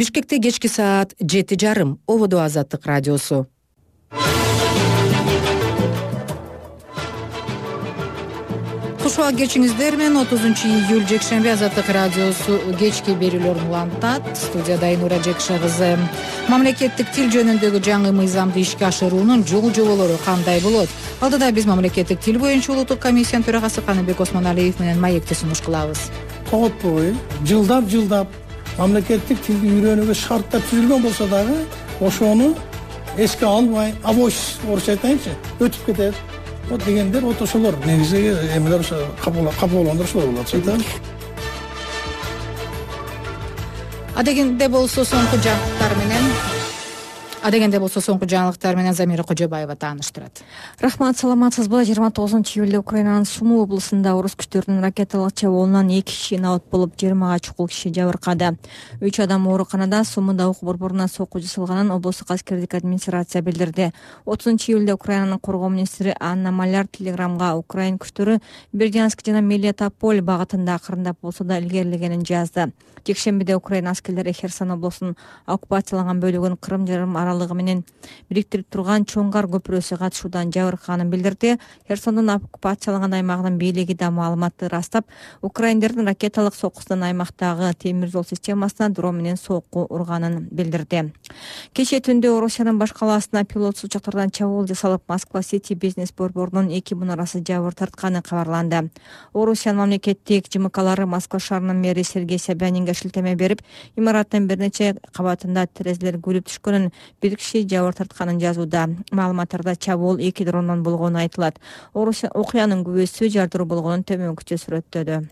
Бишкекте кечки саат жети жарым. Ободо Азаттык радиосу. Кушуа кечиңиздер менен отузунчу июль жекшемби Азаттык радиосу кечки берүүлөрүн улантат. Студияда Айнура Жекша кызы. Мамлекеттик тил жөнүндөгү жаңы мыйзамды ишке ашыруунун жол жоболору кандай болот? Алдыда биз мамлекеттик тил боюнча улуттук комиссиянын төрагасы Каныбек Осмоналиев менен маекти сунуш кылабыз. Тоготпой жылдап жылдап мамлекеттик тилди үйрөнүүгө шарттар түзүлгөн болсо дагы ошону эске албай, абойсуз орусча айтайынчы, өтүп кетет. Вот дегендер, вот ошолор негизи эмелер кабыл кабылгандыр ошолор болот да. Адегенде болсо соңку жаңылыктар менен Адегенде болсо соңку жаңылыктар менен Замира Кожобаева тааныштырат. Рахмат, саламатсызбы? жыйырма тогузунчу июлда Украинанын Суму облусунда орус күчтөрүнүн ракеталык чабуулунан эки киши набат болуп, жыйырмага чукул киши жабыркады. үч адам ооруканада, Сумуда оку борборуна сокку жасалганын облустук аскердик администрация билдирди. отузунчу июлда Украинанын коргоо министри Анна Маляр телеграмга Украин күчтөрү Бердянск жана Мелитополь багытында акырындап болсо да илгерилегенин жазды. Жекшембиде Украин аскерлери Херсон облусунун оккупацияланган бөлүгүн Кырым жарым аралыгы менен бириктирип турган Чоңгар көпүрөсү катышуудан жабыркаганын билдирди. Херсондун оккупацияланган аймагынын бийлиги да маалыматты ырастап, украиндердин ракеталык соккусунан аймактагы темир жол системасына дрон менен сокку урганын билдирди. Кечээ түндө Орусиянын баш калаасына пилотсуз учактардан чабуул жасалып, Москва Сити бизнес борборунун эки мунарасы жабыр тартканы кабарланды. Орусиянын мамлекеттик жымыкалары Москва шаарынын мэри Сергей Собянинге шилтеме берип, имараттын бир нече кабатында терезелер күлүп түшкөнүн, бир киши жабыр тартканын жазууда. Маалыматтарда чабуул эки дрондон болгону айтылат. Орусия окуянын күбөсү жардыруу болгонун төмөнкүчө сүрөттөдү.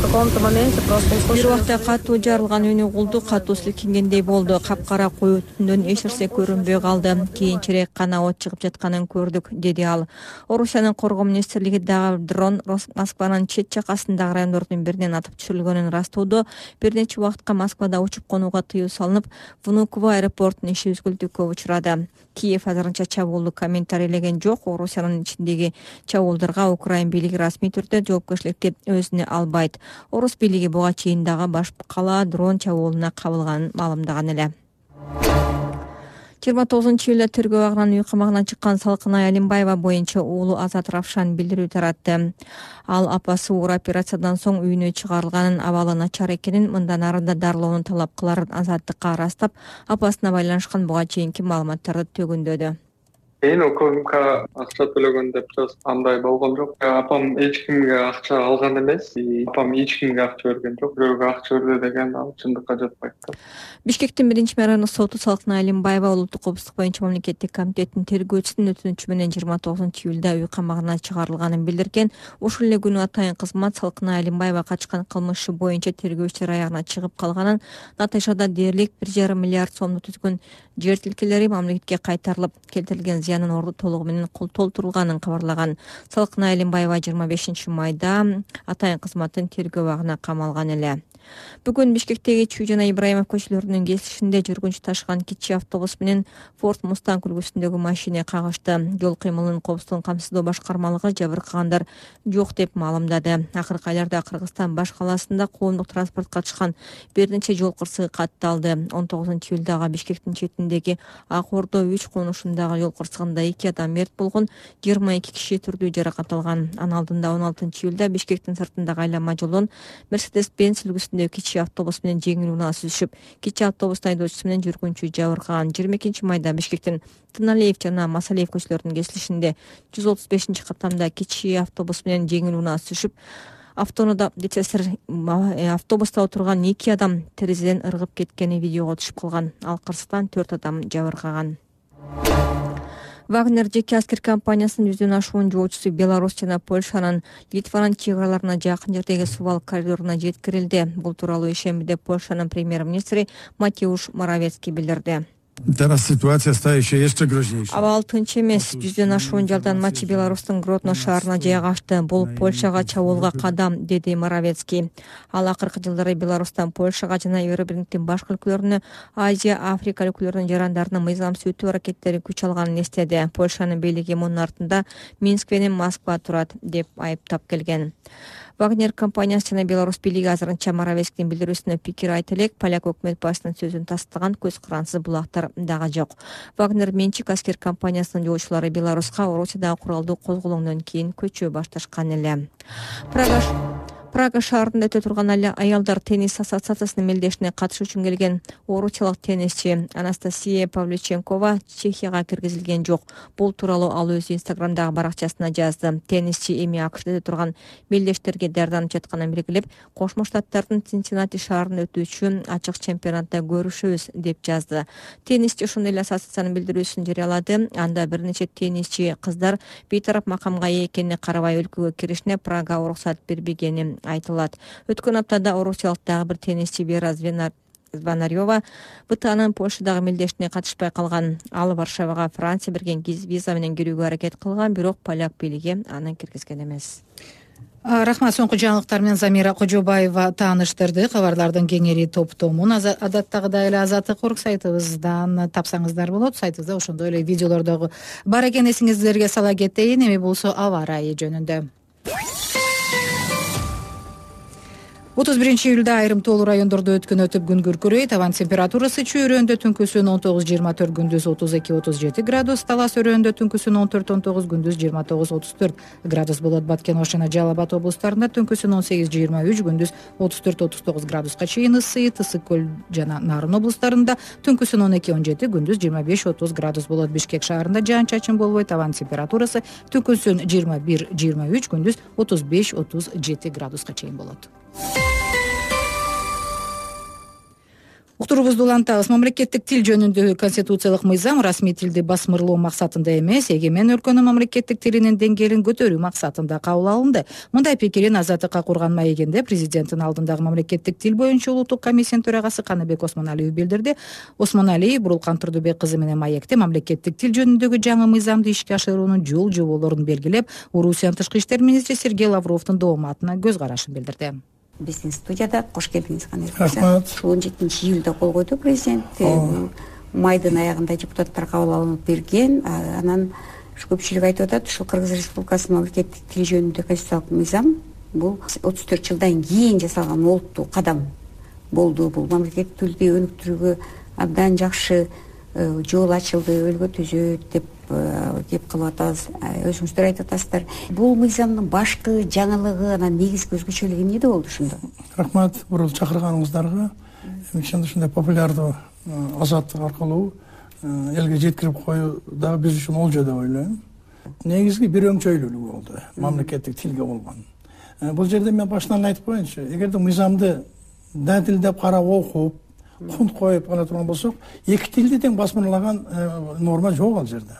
Бир убакта катуу жарылган үнү угулду, катуу силкингендей болду. Капкара коюу түндөн эч нерсе көрүнбөй калды. Кийинчерээк гана от чыгып жатканын көрдүк, деди ал. Орусиянын коргоо министрлиги дагы дрон Москванын чет жакасындагы райондордун биринен атып түшүрүлгөнүн ырастоодо. Бир нече убакытка Москвада учуп конууга тыюу салынып, Внуково аэропортунун иши үзгүлтүккө учурады. Киев азырынча чабуулду комментарийлеген жок. Орусиянын ичиндеги чабуулдарга Украин бийлиги расмий түрдө жоопкерчиликти өзүнө албайт. Орус бийлиги буга чейин дагы баш кала дрон чабуулуна кабылганын маалымдаган эле. жыйырма тогузунчу июлда тергөө агынан үй камагынан чыккан Салкынай Алимбаева боюнча уулу Азат Равшан билдирүү таратты. Ал апасы оор операциядан соң үйүнө чыгарылганын, абалы начар экенин, мындан арында дарылоону талап кыларын Азаттыкка ырастап, апасына байланышкан буга чейинки маалыматтарды төгүндөдү. Мен укмка акча төлөгөн деп just андай болгон жок. Апам эч кимге акча алган эмес, апам эч кимге акча берген жок. Бирөөгө акча берди деген ал чындыкка жатпайт. Бишкектин биринчи мэриону соту Салкынай Алимбаева улуттук коопсуздук боюнча мамлекеттик комитеттин тергөөчүсүнүн өтүнүчү менен жыйырма тогузунчу июлда үй камагына чыгарылганын билдирген. Ошол эле күнү атайын кызмат Салкынай Алимбаева качкан кылмышы боюнча тергөөчүлөр аягына чыгып калганын, натыйжада дээрлик бир жарым миллиард сомду түзгөн жер тилкелери мамлекетке кайтарылып, келтирилген зыянын орду толугу менен толтурулганын кабарлаган. Салкынай Алимбаева жыйырма бешинчи майда атайын кызматтын тергөө абагына камалган эле. Бүгүн Бишкектеги Чүй жана Ибраимов көчөлөрүнүн кесишинде жүргүнчү ташыган кичи автобус менен Ford Mustang үлгүсүндөгү машина кагышты. Жол кыймылынын коопсуздугун камсыздоо башкармалыгы жабыркагандар жок деп маалымдады. Акыркы айларда Кыргызстан баш калаасында коомдук транспортко катышкан бир нече жол кырсыгы катталды. он тогузунчу июлдагы Бишкектин четиндеги Ак Ордо үч конушундагы жол кырсыгында эки адам мерт болгон, жыйырма эки киши түрдүү жаракат алган. Анын алдында он алтынчы июлда Бишкектин сыртындагы айланма жолдон Mercedes-Benz үлгүсүндөгү кичи автобус менен жеңил унаа сүзүшүп, кичи автобустун айдоочусу менен жүргүнчү жабыркаган. жыйырма экинчи майда Бишкектин Тыналиев жана Масалиев көчөлөрүнүн кесилишинде жүз отуз бешинчи каттамда кичи автобус менен жеңил унаа сүзүшүп, автоунаа детектор автобуста отурган эки адам терезеден ыргып кеткени видеого түшүп калган. Ал кырсыктан төрт адам жабыркаган. Вагнер жеке аскер компаниясынын жүзүнөн ашуун жоочусу Беларусь жана Польшанын Литванын чек-араларына жакын жердеги субал коридоруна жеткирилди. Бул тууралуу ишембиде Польшанын премьер-министри Матеуш Моравецкий билдирди. Teraz sytuacja staje się jeszcze groźniejsza. Абал тынч эмес. Жүздөн ашуун жалданмачы Беларустун Гродно шаарына жайгашты. Бул Польшага чабуулга кадам, деди Моравецкий. Ал акыркы жылдары Беларустан Польшага жана Евробирликтин башка өлкөлөрүнө, Азия, Африка өлкөлөрүнүн жарандарынын мыйзамсыз өтүү аракеттери күч алганын эстеди. Польшанын бийлиги мунун артында Минск менен Москва турат деп айыптап келген. Вагнер компаниясы жана Беларусь бийлиги азырынча Моровецкиндин билдирүүсүнө пикир айтып элек, поляк өкмөт башчысынын сөзүн тастаган көз карансыз булактар дагы жок. Вагнер менчик аскер компаниясынын жоочулары Беларуска Орусиядагы куралдуу козголоңдон кийин көчө башташкан эле. Прага Прага шаарында өтө турган аялдар теннис ассоциациясынын мелдешине катышуу үчүн келген орусиялык теннисчи Анастасия Павлюченкова Чехияга киргизилген жок. Бул тууралуу ал өзү Инстаграмдагы баракчасына жазды. Теннисчи эми АКШда өтө турган мелдештерге даярданып жатканын белгилеп, Кошмо Штаттардын Цинциннати шаарында өтүүчү ачык чемпионатта көрүшөбүз деп жазды. Теннисчи ошондой эле ассоциациянын билдирүүсүн жарыялады. Анда бир нече теннисчи кыздар бейтарап макамга ээ экенине карабай өлкөгө киришине Прага уруксат бербегени айтылат. Өткөн аптада орусиялык дагы бир теннисчи Вера Звонарёва ВТАнын Польшадагы мелдешине катышпай калган. Ал Варшавага Франция берген виза менен кирүүгө аракет кылган, бирок поляк бийлиги аны киргизген эмес. Рахмат, соңку жаңылыктар менен Замира Кожобаева тааныштырды. Кабарлардын кеңири топтомун адаттагыдай эле Азаттык орг сайтыбыздан тапсаңыздар болот. Сайтыбызда ошондой эле видеолор дагы бар экен. Эсиңиздерге сала кетейин, эми болсо аба ырайы жөнүндө. отуз биринчи июлда айрым тоолуу райондордо өткөн өтүп күн күркүрөйт. Абан температурасы чөйрөндө түнкүсүн он тогуз жыйырма төрт, күндүз отуз эки отуз жети градус, Талас өрөндө түнкүсүн он төрт он тогуз, күндүз жыйырма тогуз отуз төрт градус болот. Баткен Ош жана Жалал Абад облустарында түнкүсүн он сегиз жыйырма үч, күндүз отуз төрт отуз тогуз градуска чейин ысыйт. Ысык көл жана Нарын облустарында түнкүсүн он эки он жети, күндүз жыйырма беш отуз градус болот. Бишкек шаарында жаан чачын болбойт. Абан температурасы түнкүсүн жыйырма бир жыйырма үч, күндүз отуз беш отуз жети градуска чейин болот. Уктурубузду улантабыз. Мамлекеттик тил жөнүндөгү конституциялык мыйзам расмий тилди басмырлоо максатында эмес, эгемен өлкөнүн мамлекеттик тилинин деңгээлин көтөрүү максатында кабыл алынды. Мындай пикирин Азаттыкка курган маегинде президенттин алдындагы мамлекеттик тил боюнча улуттук комиссиянын төрагасы Каныбек Осмоналиев билдирди. Осмоналиев Бурулкан Турдубек кызы менен маекте мамлекеттик тил жөнүндөгү жаңы мыйзамды ишке ашыруунун жол жоболорун белгилеп, Орусиянын тышкы иштер министри Сергей Лавровдун дооматына көз карашын билдирди. Биздин студияда кош келдиңиз. Рахмат. он жетинчи июлда кол койду президент. Майдын аягында депутаттар кабыл алынып берген. Анан көпчүлүк айтып атат, ушул Кыргыз Республикасынын мамлекеттик тил жөнүндө конституциялык мыйзам бул отуз төрт жылдан кийин жасалган олуттуу кадам болду. Бул мамлекеттик тилди өнүктүрүүгө абдан жакшы жол ачылды, өлгө түзөт деп кеп кылып атабыз. Өзүңүздөр айтып атасыздар. Бул мыйзамдын башкы жаңылыгы, анан негизги өзгөчөлүгү эмнеде болду ошондо? Рахмат, бурул чакырганыңыздарга. Ошондой ушундай популярдуу Азаттык аркылуу элге жеткирип коюу дагы биз үчүн олжо деп ойлойм. Негизги бир өңчөйлүүлүгү болду мамлекеттик тилге болгон. Бул жерде мен башынан айтып коеюнчу, эгерде мыйзамды датилдеп карап окуп, кунт коюп кана турган болсок, эки тилди тең басмырлаган норма жок ал жерде.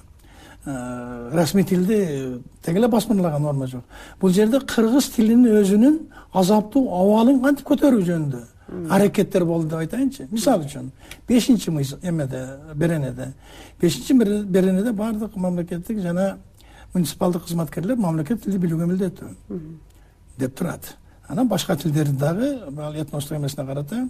Расмий тилди тең эле басмырлаган норма жок. Бул жерде кыргыз тилинин өзүнүн азаптуу абалын кантип көтөрүү жөнүндө аракеттер болду деп айтайынчы. Мисалы үчүн бешинчи эмеде беренеде бешинчи беренеде баардык мамлекеттик жана муниципалдык кызматкерлер мамлекет тилди билүүгө милдеттүү деп турат. Анан башка тилдерди дагы этностук эмесине карата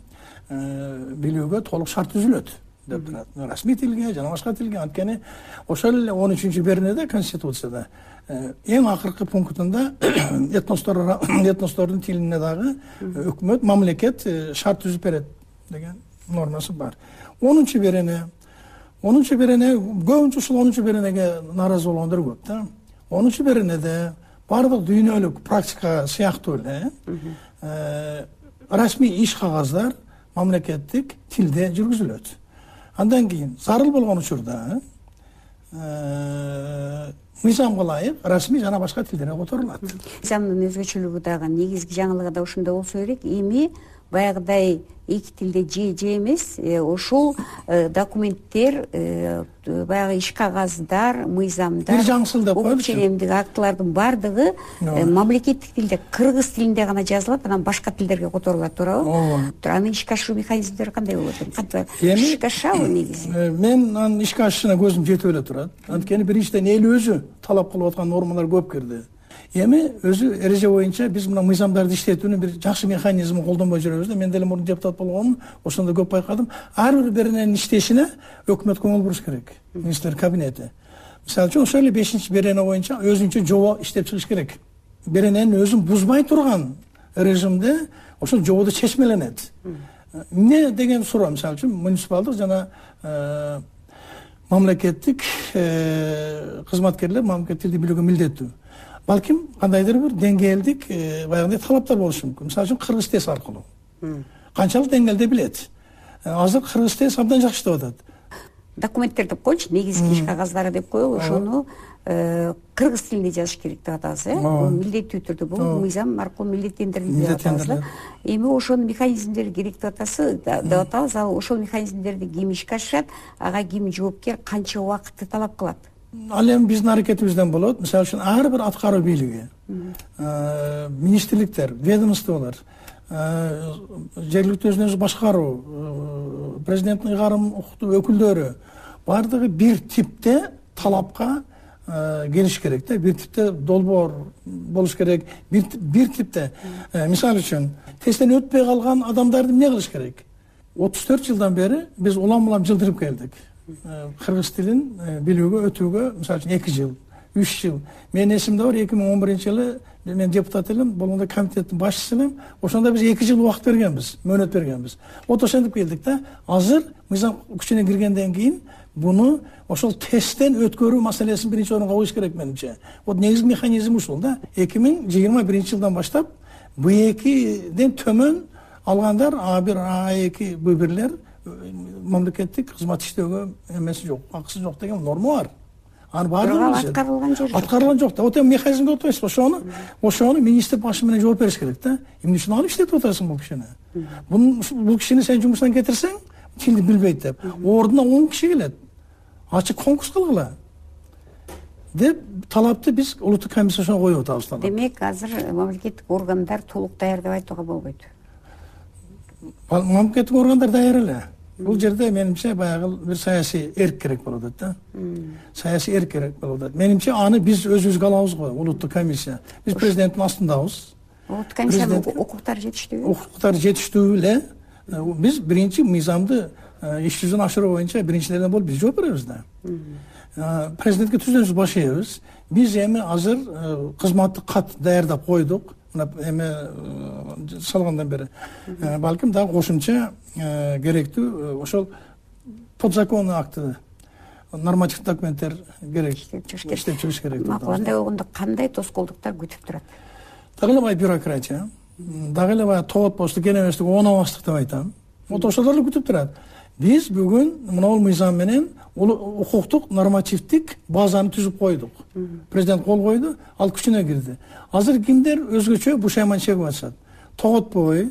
билүүгө толук шарт түзүлөт деп турат. Расмий тилге жана башка тилге. Анткени ошол эле он үчүнчү беренеде конституцияда эң акыркы пунктунда этностор этностордун тилине дагы өкмөт мамлекет шарт түзүп берет деген нормасы бар. онунчу берене онунчу берене көбүнчө ушул онунчу беренеге нааразы болгондор көп да. онунчу беренеде бардык дүйнөлүк практика сыяктуу эле расмий иш кагаздар мамлекеттик тилде жүргүзүлөт. Андан кийин зарыл болгон учурда мыйзамга ылайык расмий жана башка тилдерге которулат. Мыйзамдын өзгөчөлүгү дагы негизги жаңылыгы да ушунда болсо керек. Эми баягыдай эки тилде же же эмес, ошол документтер, баягы иш кагаздар, мыйзамдар, бир жаңсыл деп укук жана эмдик актылардын бардыгы мамлекеттик тилде, кыргыз тилинде гана жазылат, анан башка тилдерге которулат, туурабы? Аны ишке ашыруу механизмдери кандай болот? Кантип ишке ашабы негизи? Мен анын ишке ашышына көзүм жетип эле турат. Анткени биринчиден эл өзү талап кылып аткан нормалар көп кирди. Эми өзү эреже боюнча биз мына мыйзамдарды иштетүүнүн бир жакшы механизмин колдонбой жүрөбүз да. Мен деле мурун депутат болгонмун, ошондо көп байкадым. Ар бир берененин иштешине өкмөт көңүл буруш керек. Министрлер кабинети. Мисалы үчүн ошол эле бешинчи берене боюнча өзүнчө жобо иштеп чыгыш керек. берененин өзүн бузбай турган режимде ошол жободо чечмеленет. Эмне деген суроо, мисалы үчүн муниципалдык жана мамлекеттик кызматкерлер мамлекеттик тилди билүүгө милдеттүү. Балким кандайдыр бир деңгээлдик баягындай талаптар болушу мүмкүн. Мисалы үчүн кыргыз тез аркылуу. Канчалык деңгээлде билет. Азыр кыргыз тез абдан жакшы иштеп атат. Документтер деп коелучу, негизги иш кагаздары деп коелу, ошону кыргыз тилинде жазыш керек деп атабыз, э? Бул милдеттүү түрдө, бул мыйзам аркылуу милдеттендирилди деп атабыз да. Эми ошонун механизмдери керек деп атасы, деп атабыз. Ал ошол механизмдерди ким ишке ашырат, ага ким жоопкер, канча убакытты талап кылат? Ал эми биздин аракетибизден болот. Мисалы үчүн ар бир аткаруу бийлиги, министрликтер, ведомстволор, жергиликтүү өзүн өзү башкаруу, президенттин ыйгарым укуктуу өкүлдөрү бардыгы бир типте талапка келиш керек да, бир типте долбоор болуш керек, бир бир типте. Мисалы үчүн тесттен өтпөй калган адамдарды эмне кылыш керек? отуз төрт жылдан бери биз улам-улам жылдырып келдик. Кыргыз тилин билүүгө, өтүүгө, мисалы үчүн эки жыл, үч жыл. Менин эсимде бар, эки миң он биринчи жылы мен депутат элем, болгондо комитеттин башчысы элем. Ошондо биз эки жыл убакыт бергенбиз, мөөнөт бергенбиз. Вот ошентип келдик да. Азыр мыйзам күчүнө киргенден кийин буну ошол тесттен өткөрүү маселесин биринчи орунга коюш керек менимче. Вот негизги механизм ушул да. эки миң жыйырма биринчи жылдан баштап Б экиден төмөн алгандар А бир, А эки, Б бирлер мамлекеттик кызмат иштөөгө эмеси жок, акысы жок деген норма бар. Аны баардыгы аткарылган жок. Аткарылган жок да. Вот эми механизмге отурбайсызбы? Ошону, ошону министр башы менен жооп бериш керек да. Эмне үчүн алып иштетип атасың бул кишини? Бул кишини сен жумуштан кетирсең, тилди билбейт деп. Ордуна он киши келет. Ачык конкурс кылгыла деп талапты биз улуттук комиссияга коюп атабыз. Демек, азыр мамлекеттик органдар толук даяр деп айтууга болбойт. Мамлекеттик органдар даяр эле. Бул жерде менимче баягы бир саясий эрк керек болот да. Саясий эрк керек болот. Менимче аны биз өзүбүзгө алабыз го, улуттук комиссия. Биз президенттин астындабыз. Улуттук комиссиянын укуктары жетиштүүбү? Укуктары жетиштүү эле. Биз биринчи мыйзамды иш жүзүнө ашыруу боюнча биринчилерден болуп биз жооп беребиз да. Президентке түздөнүбүз баш ийебиз. Биз эми азыр кызматтык кат даярдап койдук. Мына эме салгандан бери. Балким дагы кошумча керектүү ошол подзаконный акты, нормативдик документтер керек. Иштеп чыгыш керек. Макул, андай болгондо кандай тоскоолдуктар күтүп турат? Дагы эле бай бюрократия, дагы эле бай тоотпостук, кенебестик, оонобастык деп айтам. Вот ошолор эле күтүп турат. Биз бүгүн мына мыйзам менен укуктук нормативдик базаны түзүп койдук. Президент кол койду, ал күчүнө кирди. Азыр кимдер өзгөчө бушайман чегип атышат. Тоготпой,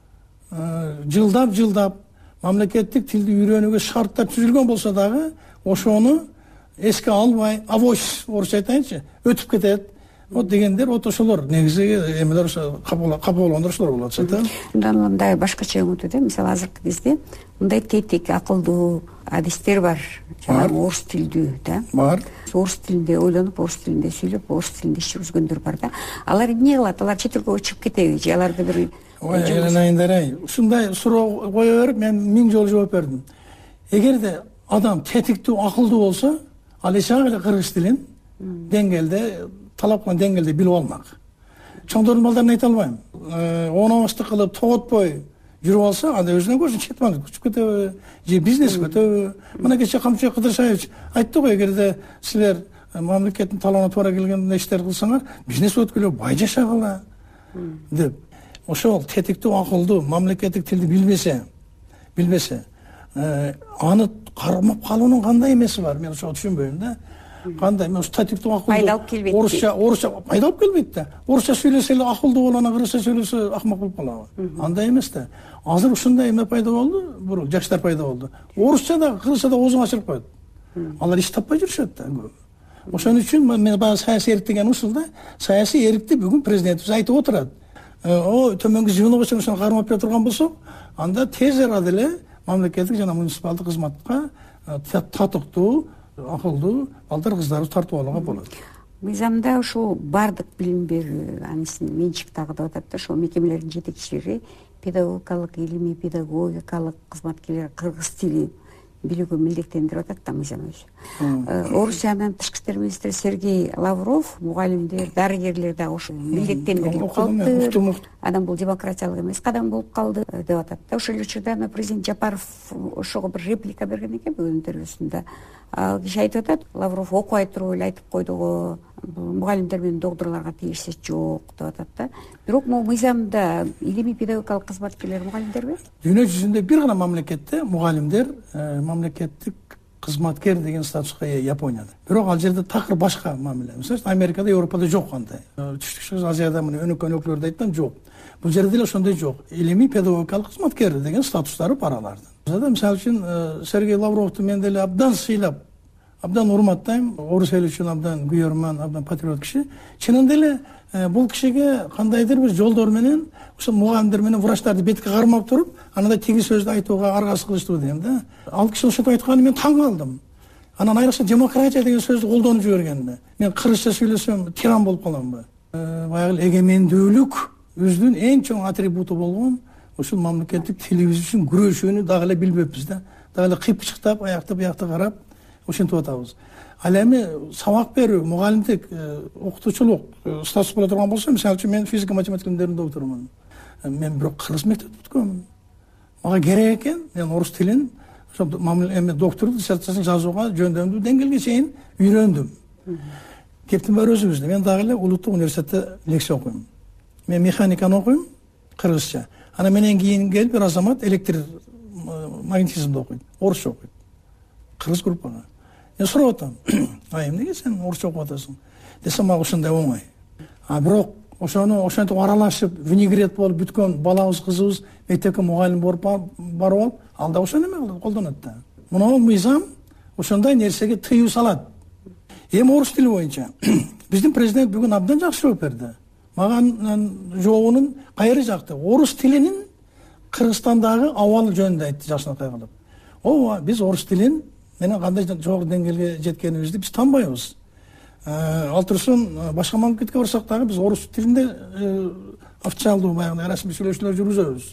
жылдап-жылдап мамлекеттик тилди үйрөнүүгө шарттар түзүлгөн болсо дагы, ошону эске албай, авось орусча айтайынчы, өтүп кетет. Вот дегендер, вот ошолор негизи эмелер ошо капа болгондор ошолор болот да. Мындай башкача өңүтү да, мисалы азыркы кезде мындай тетик, акылдуу адистер бар, жанагы орус тилдүү да. Бар. Орус тилинде ойлонуп, орус тилинде сүйлөп, орус тилинде иш жүргүзгөндөр бар да. Алар эмне кылат? Алар чет элге чыгып кетеби же аларды бир ой, эле ушундай суроо кое берип мен миң жолу жооп бердим. Эгерде адам тетиктүү, акылдуу болсо, ал эч эле кыргыз тилин деңгээлде талап кылган деңгээлде билип алмак. Чоңдордун балдарына айта албайм. Оонобастык кылып, тоготпой жүрүп алса, анда өзүнө көрсүн четман күчүп кетеби, же бизнес кетеби. Мына кече Камчыбек Кыдыршаевич айтты го, эгерде силер мамлекеттин талабына туура келген иштерди кылсаңар, бизнес өткүлө бай жашагыла деп. Ошол тетиктүү, акылдуу, мамлекеттик тилди билбесе, билбесе, аны кармап калуунун кандай эмеси бар? Мен ошого түшүнбөйм да. Кандай, мен статиктүү акылдуу пайда алып келбейт. Орусча, орусча пайда алып келбейт да. Орусча сүйлөсө эле акылдуу болот, кыргызча сүйлөсө акмак болуп калабы. Андай эмес да. Азыр ушундай эме пайда болду, бир жаштар пайда болду. Орусча да, кыргызча да оозун ачырып коет. Алар иш таппай жүрүшөт да. Ошон үчүн мен баягы саясий эрк деген ушул да. Саясий эркти бүгүн президентибиз айтып отурат. О, төмөнгү звено болсо ошону кармап бере турган болсок, анда тез арада эле мамлекеттик жана муниципалдык кызматка татыктуу, акылдуу балдар кыздарыбыз тартып алууга болот. Мыйзамда ушул бардык билим берүү, анысынын менчик дагы деп атат да, ошол мекемелердин жетекчилери, педагогикалык, илимий педагогикалык кызматкерлер кыргыз тили билүүгө милдеттендирип атат да мыйзам өзү. Орусиянын тышкы иштер министри Сергей Лавров мугалимдер, дарыгерлер дагы ошо милдеттендирип калды. Анан бул демократиялык эмес кадам болуп калды деп атат да. Ошол учурда президент Жапаров ошого бир реплика берген экен бүгүн интервьюсунда. Ал киши айтып атат, Лавров окубай туруп эле айтып койду го, мугалимдер менен докторлорго тиешеси жок деп атат да. Бирок могу мыйзамда илимий педагогикалык кызматкерлер мугалимдерби? Дүйнө жүзүндө бир гана мамлекетте мугалимдер мамлекеттик кызматкер деген статуска ээ Японияда. Бирок ал жерде такыр башка мамиле. Мисалы Америкада, Европада жок андай. Түштүк Азияда мына өнөкөн өкүлөрдө айткан жок. Бул жерде деле ошондой жок. Илимий педагогикалык кызматкер деген статустары бар алардын. Мисалы үчүн Сергей Лавровду мен деле абдан сыйлап, абдан урматтайм. Орус эли үчүн абдан күйөрман, абдан патриот киши. Чынында эле бул кишиге кандайдыр бир жолдор менен ошол мугалимдер менен врачтарды бетке кармап туруп, анада тиги сөздү айтууга аргасы кылыштуу дейм да. Ал киши ошентип айтканын мен таң калдым. Анан айрыкча демократия деген сөздү колдонуп жибергенде. Мен кыргызча сүйлөсөм тиран болуп каламбы? Баягы эгемендүүлүк өзүнүн эң чоң атрибуту болгон ушул мамлекеттик тилибиз үчүн күрөшүүнү дагы эле билбеппиз да. Дагы эле кыйпычыктап, аякты буякты карап ошентип атабыз. Ал эми сабак берүү, мугалимдик, окутуучулук статус боло турган болсо, мисалы үчүн мен физика математика илимдеринин докторумун. Мен бирок кыргыз мектепти бүткөнмүн. Мага керек экен, мен орус тилин, ошо эми докторлук диссертациясын жазууга жөндөмдүү деңгээлге чейин үйрөндүм. Кептин бар өзүбүздө. Мен дагы эле улуттук университетте лекция окуйм. Мен механиканы окуйм, кыргызча. Анан менен кийин келип бир азамат электр магнетизмди окуйт, орусча окуйт. Кыргыз группага. Мен сурап атам, а эмнеге сен орусча окуп атасың? Десем, мага ошондой оңой. А бирок ошону ошентип аралашып, винегрет болуп бүткөн балабыз, кызыбыз мектепке мугалим болуп барып алып, ал да ошону эме кылып колдонот да. Мына мыйзам ошондой нерсеге тыюу салат. Эми орус тили боюнча биздин президент бүгүн абдан жакшы жооп берди. Мага жообунун кайры жакты. Орус тилинин Кыргызстандагы абалы жөнүндө айтты жакшынакай кылып. Ооба, биз орус тилин менен кандай жогору деңгээлге жеткенибизди биз танбайбыз. Ал турсун башка мамлекетке барсак дагы биз орус тилинде официалдуу баягы расмий сүйлөшүүлөр жүргүзөбүз.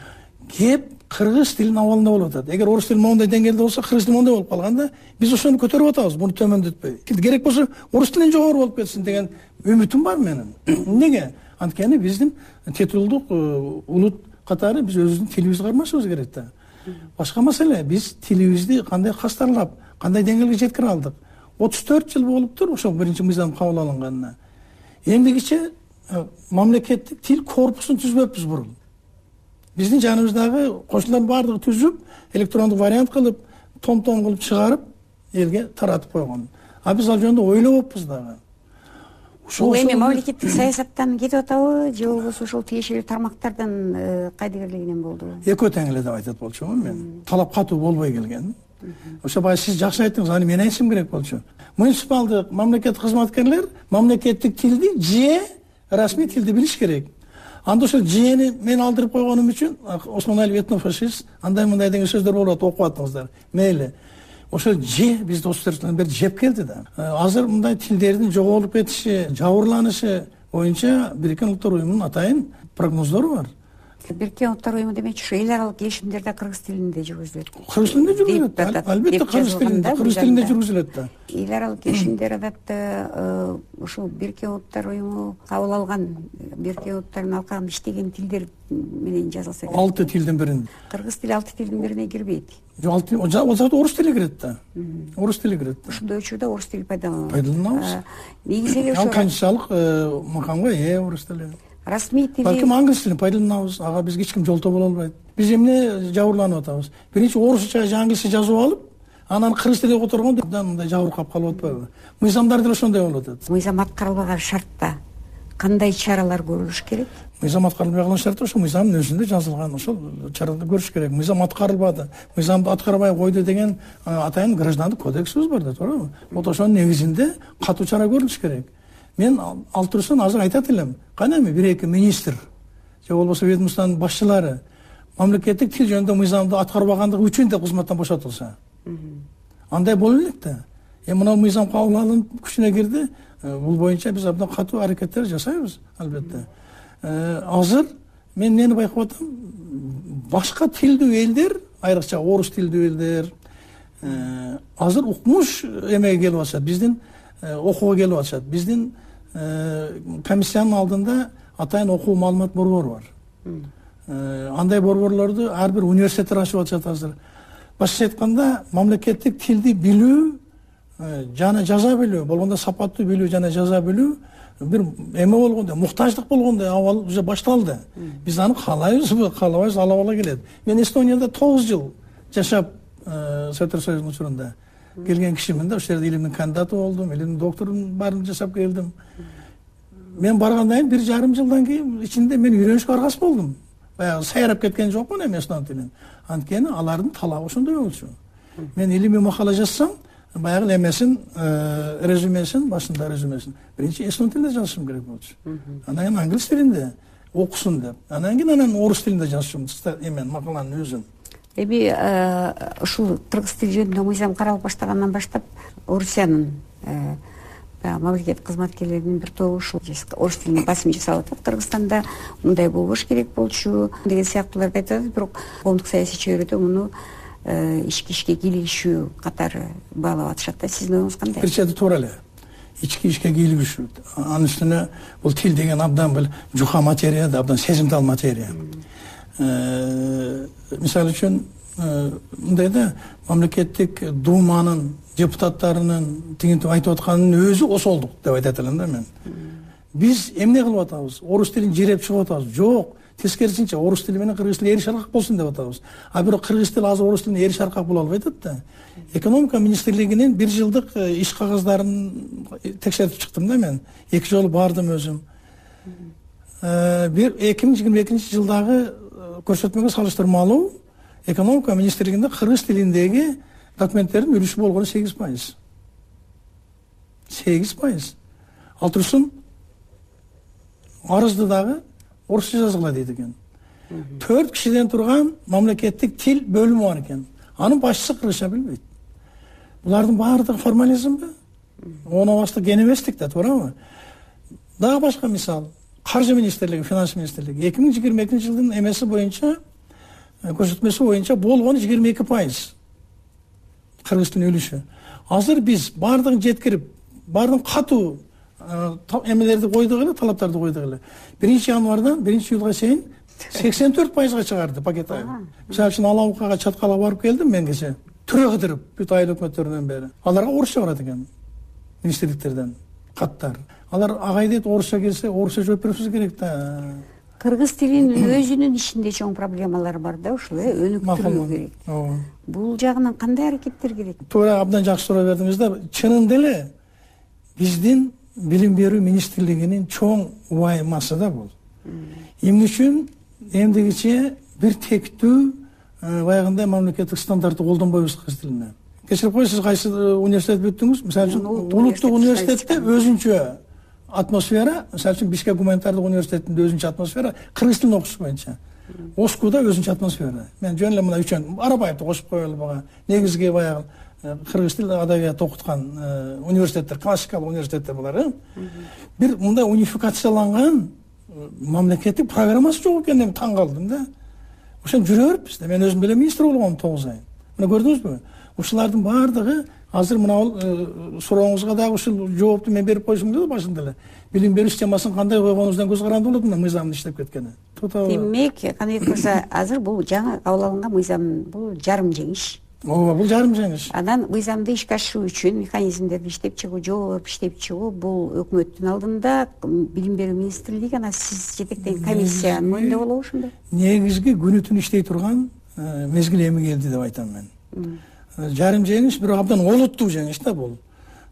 Кеп кыргыз тилинин абалында болуп атат. Эгер орус тили моундай деңгээлде болсо, кыргыз тили моундай болуп калганда, биз ошону көтөрүп атабыз, муну төмөндөтпөй. Керек болсо орус тилинен жогору болуп кетсин деген үмүтүм бар менин. Эмнеге? Анткени биздин титулдук улут катары биз өзүбүздүн тилибизди кармашыбыз керек да. Башка маселе, биз тилибизди кандай кастарлап, кандай деңгээлге жеткире алдык. отуз төрт жыл болуптур ошол биринчи мыйзам кабыл алынганына. Эмдигиче мамлекеттик тил корпусун түзбөппүз бурун. Биздин жаныбыздагы кошулардын баардыгы түзүп, электрондук вариант кылып, том-том кылып чыгарып, элге таратып койгон. А биз ал жөнүндө ойлобоппуз дагы. Бул эми мамлекеттик саясаттан кетип атабы, же болбосо ошол тиешелүү тармактардын кайдыгерлигинен болдубу? Экөө тең эле деп айтат болчумун мен. Талап катуу болбой келген. Ошо баягы сиз жакшы айттыңыз, аны мен айтышым керек болчу. Муниципалдык мамлекеттик кызматкерлер мамлекеттик тилди же расмий тилди билиш керек. Анда ошол жени мен алдырып койгонум үчүн Осмоналиев этнофашист, андай мындай деген сөздөр болот, окуп аттыңыздар. Мейли. Ошол же бизди отуз төрт жылдан бери жеп келди да. Азыр мындай тилдердин жоголуп кетиши, жабырланышы боюнча Бириккен Улуттар Уюмунун атайын прогноздору бар. Бириккен Улуттар Уюму демекчи ошо эл аралык келишимдерде кыргыз тилинде жүргүзүлөт. Кыргыз тилинде жүргүзүлөт. Албетте кыргыз тилинде, кыргыз тилинде жүргүзүлөт да. Эл аралык келишимдер адатта ушул Бириккен Улуттар Уюму кабыл алган, Бириккен Улуттардын алкагында иштеген тилдер менен жазылса керек. алты тилдин биринде. Кыргыз тили алты тилдин бирине кирбейт. Жок, ал жакта орус тили кирет да. Орус тили кирет да. Ошондой учурда орус тили пайдаланылат. Пайдаланабыз. Негизи эле ошо канчалык макамга ээ орус тили. Расмий тили. Балким англис тилин пайдаланабыз. Ага бизге эч ким жолтоо боло албайт. Биз эмне жабырланып атабыз? Биринчи орусча же англисче жазып алып, анан кыргыз тилине которгондо мындай жабыркап калып атпайбы? Мыйзамдар деле ошондой болуп атат. Мыйзам аткарылбаган шартта кандай чаралар көрүлүш керек? Мыйзам аткарылбай калган шартта ошо мыйзамдын өзүндө жазылган ошол чараларды көрүш керек. Мыйзам аткарылбады, мыйзамды аткарбай койду деген атайын граждандык кодексибиз бар да, тоорабы? Вот ошонун негизинде катуу чара көрүлүш керек. Мен ал турсун азыр айтат элем. Кана эми бир эки министр же болбосо ведомствонун башчылары мамлекеттик тил жөнүндө мыйзамды аткарбагандыгы үчүн да кызматтан бошотулса. Андай боло элек да. Эми мына мыйзам кабыл алынып күчүнө кирди. Бул боюнча биз абдан катуу аракеттер жасайбыз, албетте. Азыр мен нени байкап атам? Башка тилдүү элдер, айрыкча орус тилдүү элдер, азыр укмуш эмеге келип атышат, биздин окууга келип атышат. Биздин комиссиянын алдында атайын окуу маалымат борбору бар. Андай борборлорду ар бир университеттер ачып атышат азыр. Башкача айтканда, мамлекеттик тилди билүү жана жаза билүү, болгондо сапаттуу билүү жана жаза билүү бир эме болгондо, муктаждык болгондо абал уже башталды. Биз аны каалайбызбы, каалабайбыз, ала бала келет. Мен Эстонияда тогуз жыл жашап, Советтер Союзунун учурунда келген кишимин да, ошол жерде илимдин кандидаты болдум, илимдин докторун баарын жасап келдим. Мен баргандан кийин бир жарым жылдан кийин ичинде мен үйрөнүшкө аргасыз болдум. Баягы сайрап кеткен жокмун эми эстон тилин. Анткени алардын талабы ошондой болчу. Мен илимий макала жазсам, баягы эмесин, резюмесин, башында резюмесин биринчи эстон тилинде жазышым керек болчу. Анан кийин англис тилинде окусун деп. Анан кийин анан орус тилинде жазышым, эмен макаланын өзүн. Эми ушул кыргыз тили жөнүндө мыйзам каралып баштагандан баштап Орусиянын мамлекет кызматкерлеринин бир тобу ушул орус тилине басым жасап атат. Кыргызстанда мындай болбош керек болчу деген сыяктууларды айтат, бирок коомдук саясий чөйрөдө муну ички ишке кийлигишүү катары баалап атышат да. Сиздин оюңуз кандай? Бир чети туура эле. Ички ишке кийлигишүү. Анын үстүнө бул тил деген абдан бир жука материя да, абдан сезимтал материя. Мисалы үчүн мындай да, мамлекеттик думанын депутаттарынын тигинтип айтып атканынын өзү осолдук деп айтат элем да мен. Биз эмне кылып атабыз? Орус тилин жиреп чыгып атабыз? Жок. Тескерисинче орус тили менен кыргыз тили эри шаркак болсун деп атабыз. А бирок кыргыз тили азыр орус тилине эри шаркак боло албай атат да. Экономика министрлигинин бир жылдык иш кагаздарын текшерип чыктым да мен. Эки жолу бардым өзүм. Бир эки миң жыйырма экинчи жылдагы көрсөтмөгө салыштырмалуу экономика министрлигинде кыргыз тилиндеги документтердин үлүшү болгону сегиз пайыз. сегиз пайыз. Ал турсун арызды дагы орусча жазгыла дейт экен. төрт кишиден турган мамлекеттик тил бөлүмү бар экен. Анын башчысы кыргызча билбейт. Булардын баардыгы формализмби? Оно башта генеместик да, туурабы? Дагы башка мисал. Каржы министрлиги, финанс министрлиги эки миң жыйырма экинчи жылдын эмеси боюнча, көрсөтмөсү боюнча болгону жыйырма эки пайыз. Кыргыз тилинин үлүшү. Азыр биз баардыгын жеткирип, баардыгын катуу эмелерди койдук эле, талаптарды койдук эле. биринчи январдан биринчи июлга чейин сексен төрт пайызга чыгарды пакет айыл. Мисалы үчүн Алабукага чаткала барып келдим мен кече. Түрө кыдырып, бүт айыл өкмөттөрүнөн бери. Аларга орусча барат экен. Министрликтерден каттар. Алар агай дейт, орусча келсе, орусча жооп беришибиз керек да. Кыргыз тилинин өзүнүн ичинде чоң проблемалар бар да, ушул өнүктүрүү керек. Бул жагынан кандай аракеттер керек? Туура, абдан жакшы суроо бердиңиз да. Чынында эле биздин билим берүү министрлигинин чоң убаймасы да бул. Эмне үчүн эмдигиче бир тектүү баягындай мамлекеттик стандартты колдонбойбуз кыргыз тилине. Кечирип коесуз, кайсы университет бүттүңүз? Мисалы үчүн улуттук университетте өзүнчө атмосфера, мисалы үчүн Бишкек гуманитардык университетинде өзүнчө атмосфера, кыргыз тилин окуш боюнча. Оскуда өзүнчө атмосфера. Мен жөн эле мына үчөн Арабаевди кошуп коелу бага. Негизги баягы кыргыз тил адабият окуткан университеттер, классикалык университеттер булар. Бир мындай унификацияланган мамлекеттик программасы жок экенин таң калдым да. Ошон жүрө бериппиз да. Мен өзүм деле министр болгом тогуз ай. Мына көрдүңүзбү? Ушулардын баардыгы азыр мына сурооңузга дагы ушул жоопту мен берип койсом да башында эле. Билим берүү системасын кандай койгонубуздан көз каранды болот мына мыйзамдын иштеп кеткени. Демек, кандай болсо азыр бул жаңы кабыл алынган мыйзам бул жарым жеңиш. Ооба, бул жарым жеңиш. Анан мыйзамды ишке ашыруу үчүн механизмдерди иштеп чыгуу, жол берип иштеп чыгуу бул өкмөттүн алдында билим берүү министрлиги, анан сиз жетектеген комиссиянын мойнунда болобу ошондой? Негизги күнү түн иштей турган мезгил эми келди деп айтам мен. Жарым жеңиш, бирок абдан олуттуу жеңиш да бул.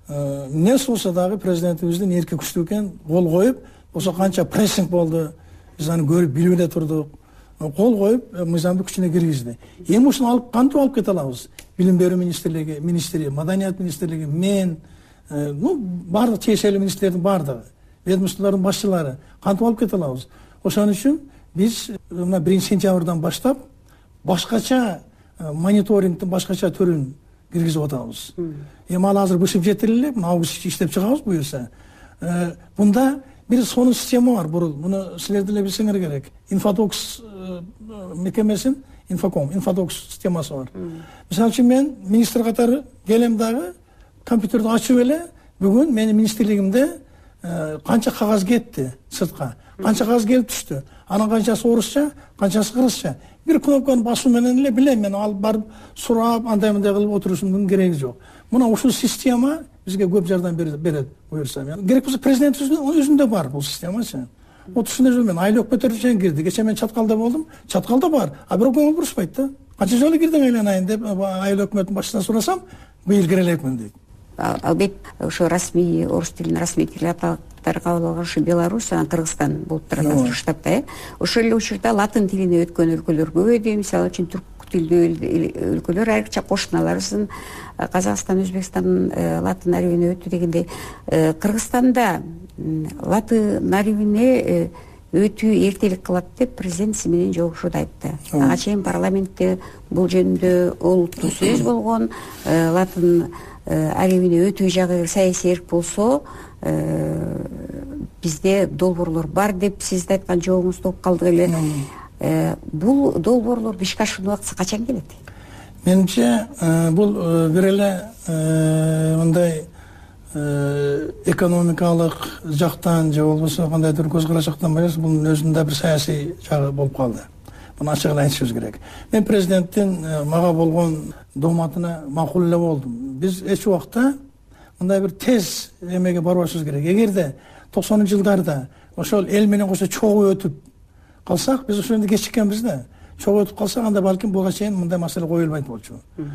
Эмне болсо дагы президентибиздин эрки күчтүү экен, кол коюп, болсо канча прессинг болду, биз аны көрүп билип эле турдук. Кол коюп, мыйзамды күчүнө киргизди. Эми ушуну алып кантип алып кете алабыз? Билим берүү министрлиги, министри, маданият министрлиги, мен, ну, бардык тиешелүү министрлердин бардыгы, ведомстволордун башчылары кантип алып кете алабыз? Ошон үчүн биз мына биринчи сентябрдан баштап башкача мониторингдин башкача түрүн киргизип атабыз. Эми ал азыр бышып жетирилип, август иштеп чыгабыз буюрса. Бунда бир сонун система бар бурул. Муну силер деле билсеңер керек. Инфотокс мекемесин инфоком инфодок системасы бар. Мисалы үчүн мен министр катары келем дагы компьютерди ачып эле бүгүн менин министрлигимде канча кагаз кетти сыртка, канча кагаз келип түштү, анын канчасы орусча, канчасы кыргызча. Бир кнопканы басуу менен эле билем мен, алып барып сурап андай мындай кылып отурушумдун кереги жок. Мына ушул система бизге көп жардам берет буюрса. Керек болсо президенттин өзүндө бар бул системачы. Отушунда жол мен айлык көтөрүлүшөн кирди. Кече мен Чаткалда болдум. Чаткалда бар. А бирок көңүл бурушпайт да. Канча жолу кирдиң айланайын деп айыл өкмөттүн башчысынан сурасам, быйыл кире элекмин дейт. Албет ошо расмий орус тилин расмий тил аталыктар кабыл алган ушу Беларусь жана Кыргызстан болуп турат азыр штабта, э. Ошол эле учурда латын тилине өткөн өлкөлөр көбөйдү. Мисалы үчүн түрк тилдүү өлкөлөр айрыкча кошуналарыбыздын Казакстан, Өзбекстан латын арабине өттү дегендей. Кыргызстанда латын арабине өтүү эртелик кылат деп президент сиз менен жолугушууда айтты. Ага чейин парламентте бул жөнүндө олуттуу сөз болгон. Латын арабине өтүү жагы саясий эрк болсо, бизде долбоорлор бар деп сиз да айткан жообуңузду угуп калдык эле. Бул долбоорлорду ишке ашыруу убактысы качан келет? Менимче бул бир эле мындай экономикалык жактан же болбосо кандайдыр көз караш жактан эмес, бунун өзүндө бир саясий жагы болуп калды. Муну ачык эле айтышыбыз керек. Мен президенттин мага болгон дооматына макул эле болдум. Биз эч убакта мындай бир тез эмеге барбашыбыз керек. Эгерде токсонунчу жылдарда ошол эл менен кошо чогуу өтүп калсак, биз ошондо кечиккенбиз да. Чогуу өтүп калсак, анда балким буга чейин мындай маселе коюлбайт болчу.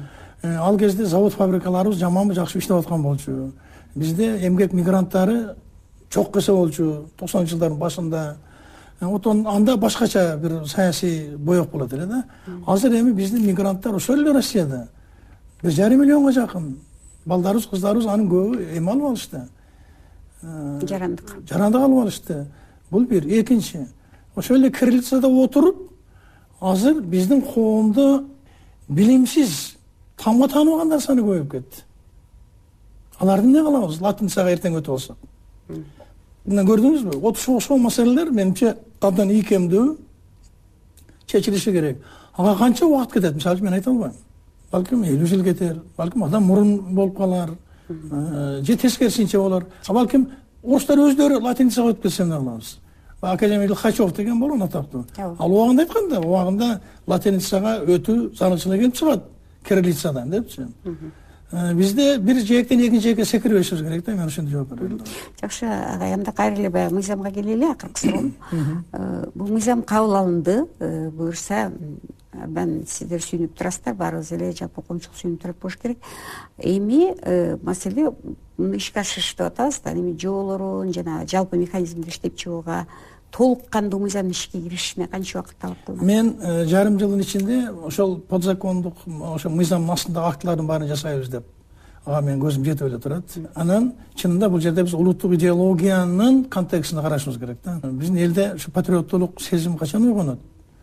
Ал кезде завод фабрикаларыбыз жаманбы жакшы иштеп аткан болчу. Бизде эмгек мигранттары чок кесе болчу токсонунчу жылдардын башында. Отон анда башкача бир саясий боек болот эле да. Азыр эми биздин мигранттар ошол эле Россияда бир жарым миллионго жакын. Балдарыбыз, кыздарыбыз анын көбү эме алып алышты. Жарандык. Жарандык алып алышты. Бул бир. Экинчи, ошол эле кириллицада отуруп, азыр биздин коомдо билимсиз тамга тааныбагандар саны көбөйүп кетти. Аларды эмне кылабыз? Латинцага эртең өтүп алсак. Мына көрдүңүзбү? Отушуга окшогон маселелер менимче абдан ийкемдүү чечилиши керек. Ага канча убакыт кетет? Мисалы мен айта албайм. Балким элүү жыл кетер, балким адам мурун болуп калар, же тескерисинче болор. А балким орустар өздөрү латинцага өтүп кетсе эмне кылабыз? Академик Лихачев деген болгон атактуу. Ал убагында айтканда, убагында латинцага өтүү зарылчылык келип чыгат кириллицадан депчи. Бизде бир жээктен экинчи жээкке секирбешибиз керек да, мен ошондой жооп берем. Жакшы, агай, анда кайра эле баягы мыйзамга келели, акыркы суроом. Бул мыйзам кабыл алынды, буюрса абдан сиздер сүйүнүп турасыздар, баарыбыз эле жалпы коомчулук сүйүнүп турат болуш керек. Эми маселе муну ишке ашырыш деп атабыз да, эми жоолорун жана жалпы механизмди иштеп чыгууга толук кандуу мыйзамдын ишке киришине канча убакыт талап кылынат? Мен жарым жылдын ичинде ошол подзакондук ошо мыйзамдын астындагы актылардын баарын жасайбыз деп ага менин көзүм жетип эле турат. Анан чынында бул жерде биз улуттук идеологиянын контекстинде карашыбыз керек да. Биздин элде ушу патриоттулук сезим качан ойгонот?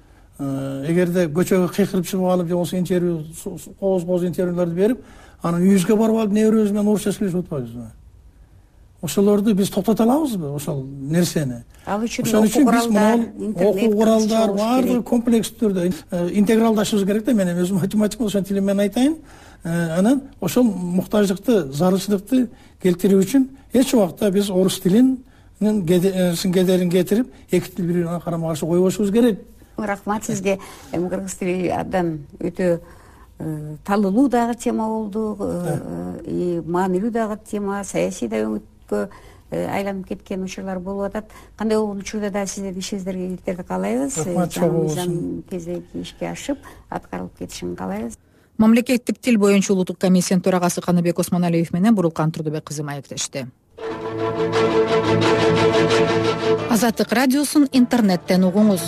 Эгерде көчөгө кыйкырып чыгып алып, же болбосо интервью, кооз-кооз интервьюларды берип, анан үйүбүзгө барып алып небирөөбүз менен орусча сүйлөшүп атпайбызбы? Ошолорду биз токтото алабызбы, ошол нерсени? Ал үчүн окуу куралдар, окуу куралдар баардыгы комплекстүү түрдө интегралдашыбыз керек да. Мен өзүм математик ошон тилим менен айтайын. Анан ошол муктаждыкты, зарылчылыкты келтирүү үчүн эч убакта биз орус тилинин кедерин кетирип, эки тил бири-бирине карама каршы койбошубуз керек. Рахмат сизге. Эми кыргыз тили абдан өтө талылуу дагы тема болду, маанилүү дагы тема, саясий да өңүткө айланып кеткен учурлар болуп атат. Кандай болгон учурда да сиздердин ишиңиздерге ийгиликтерди каалайбыз. Жаңы кезеги ишке ашып, аткарылып кетишин каалайбыз. Мамлекеттик тил боюнча улуттук комиссиянын төрагасы Каныбек Осмоналиев менен Бурулкан Турдубек кызы маектешти. Азаттык радиосун интернеттен угуңуз.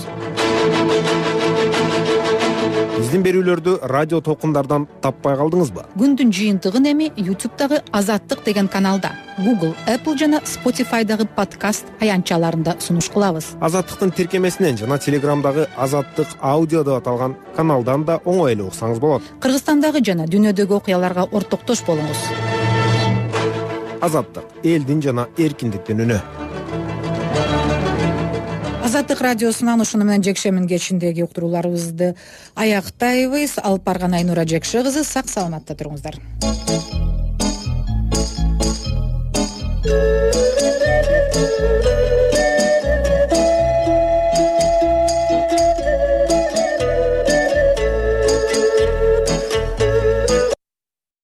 Биздин берүүлөрдү радио толкундардан таппай калдыңызбы? Күндүн жыйынтыгын эми ютубтагы Азаттык деген каналда, Google, Apple жана Spotify'дагы подкаст аянтчаларында сунуш кылабыз. Азаттыктын тиркемесинен жана Телеграмдагы Азаттык аудио деп аталган каналдан да оңой эле уксаңыз болот. Кыргызстандагы жана дүйнөдөгү окуяларга ортоктош болуңуз. Азаттык элдин жана эркиндиктин үнү. Азаттык Азаттык радиосунан ушуну менен жекшемин кечиндеги уктурууларыбызды аяктайбыз. Алып барган Айнура Жекше кызы, сак саламатта туруңуздар.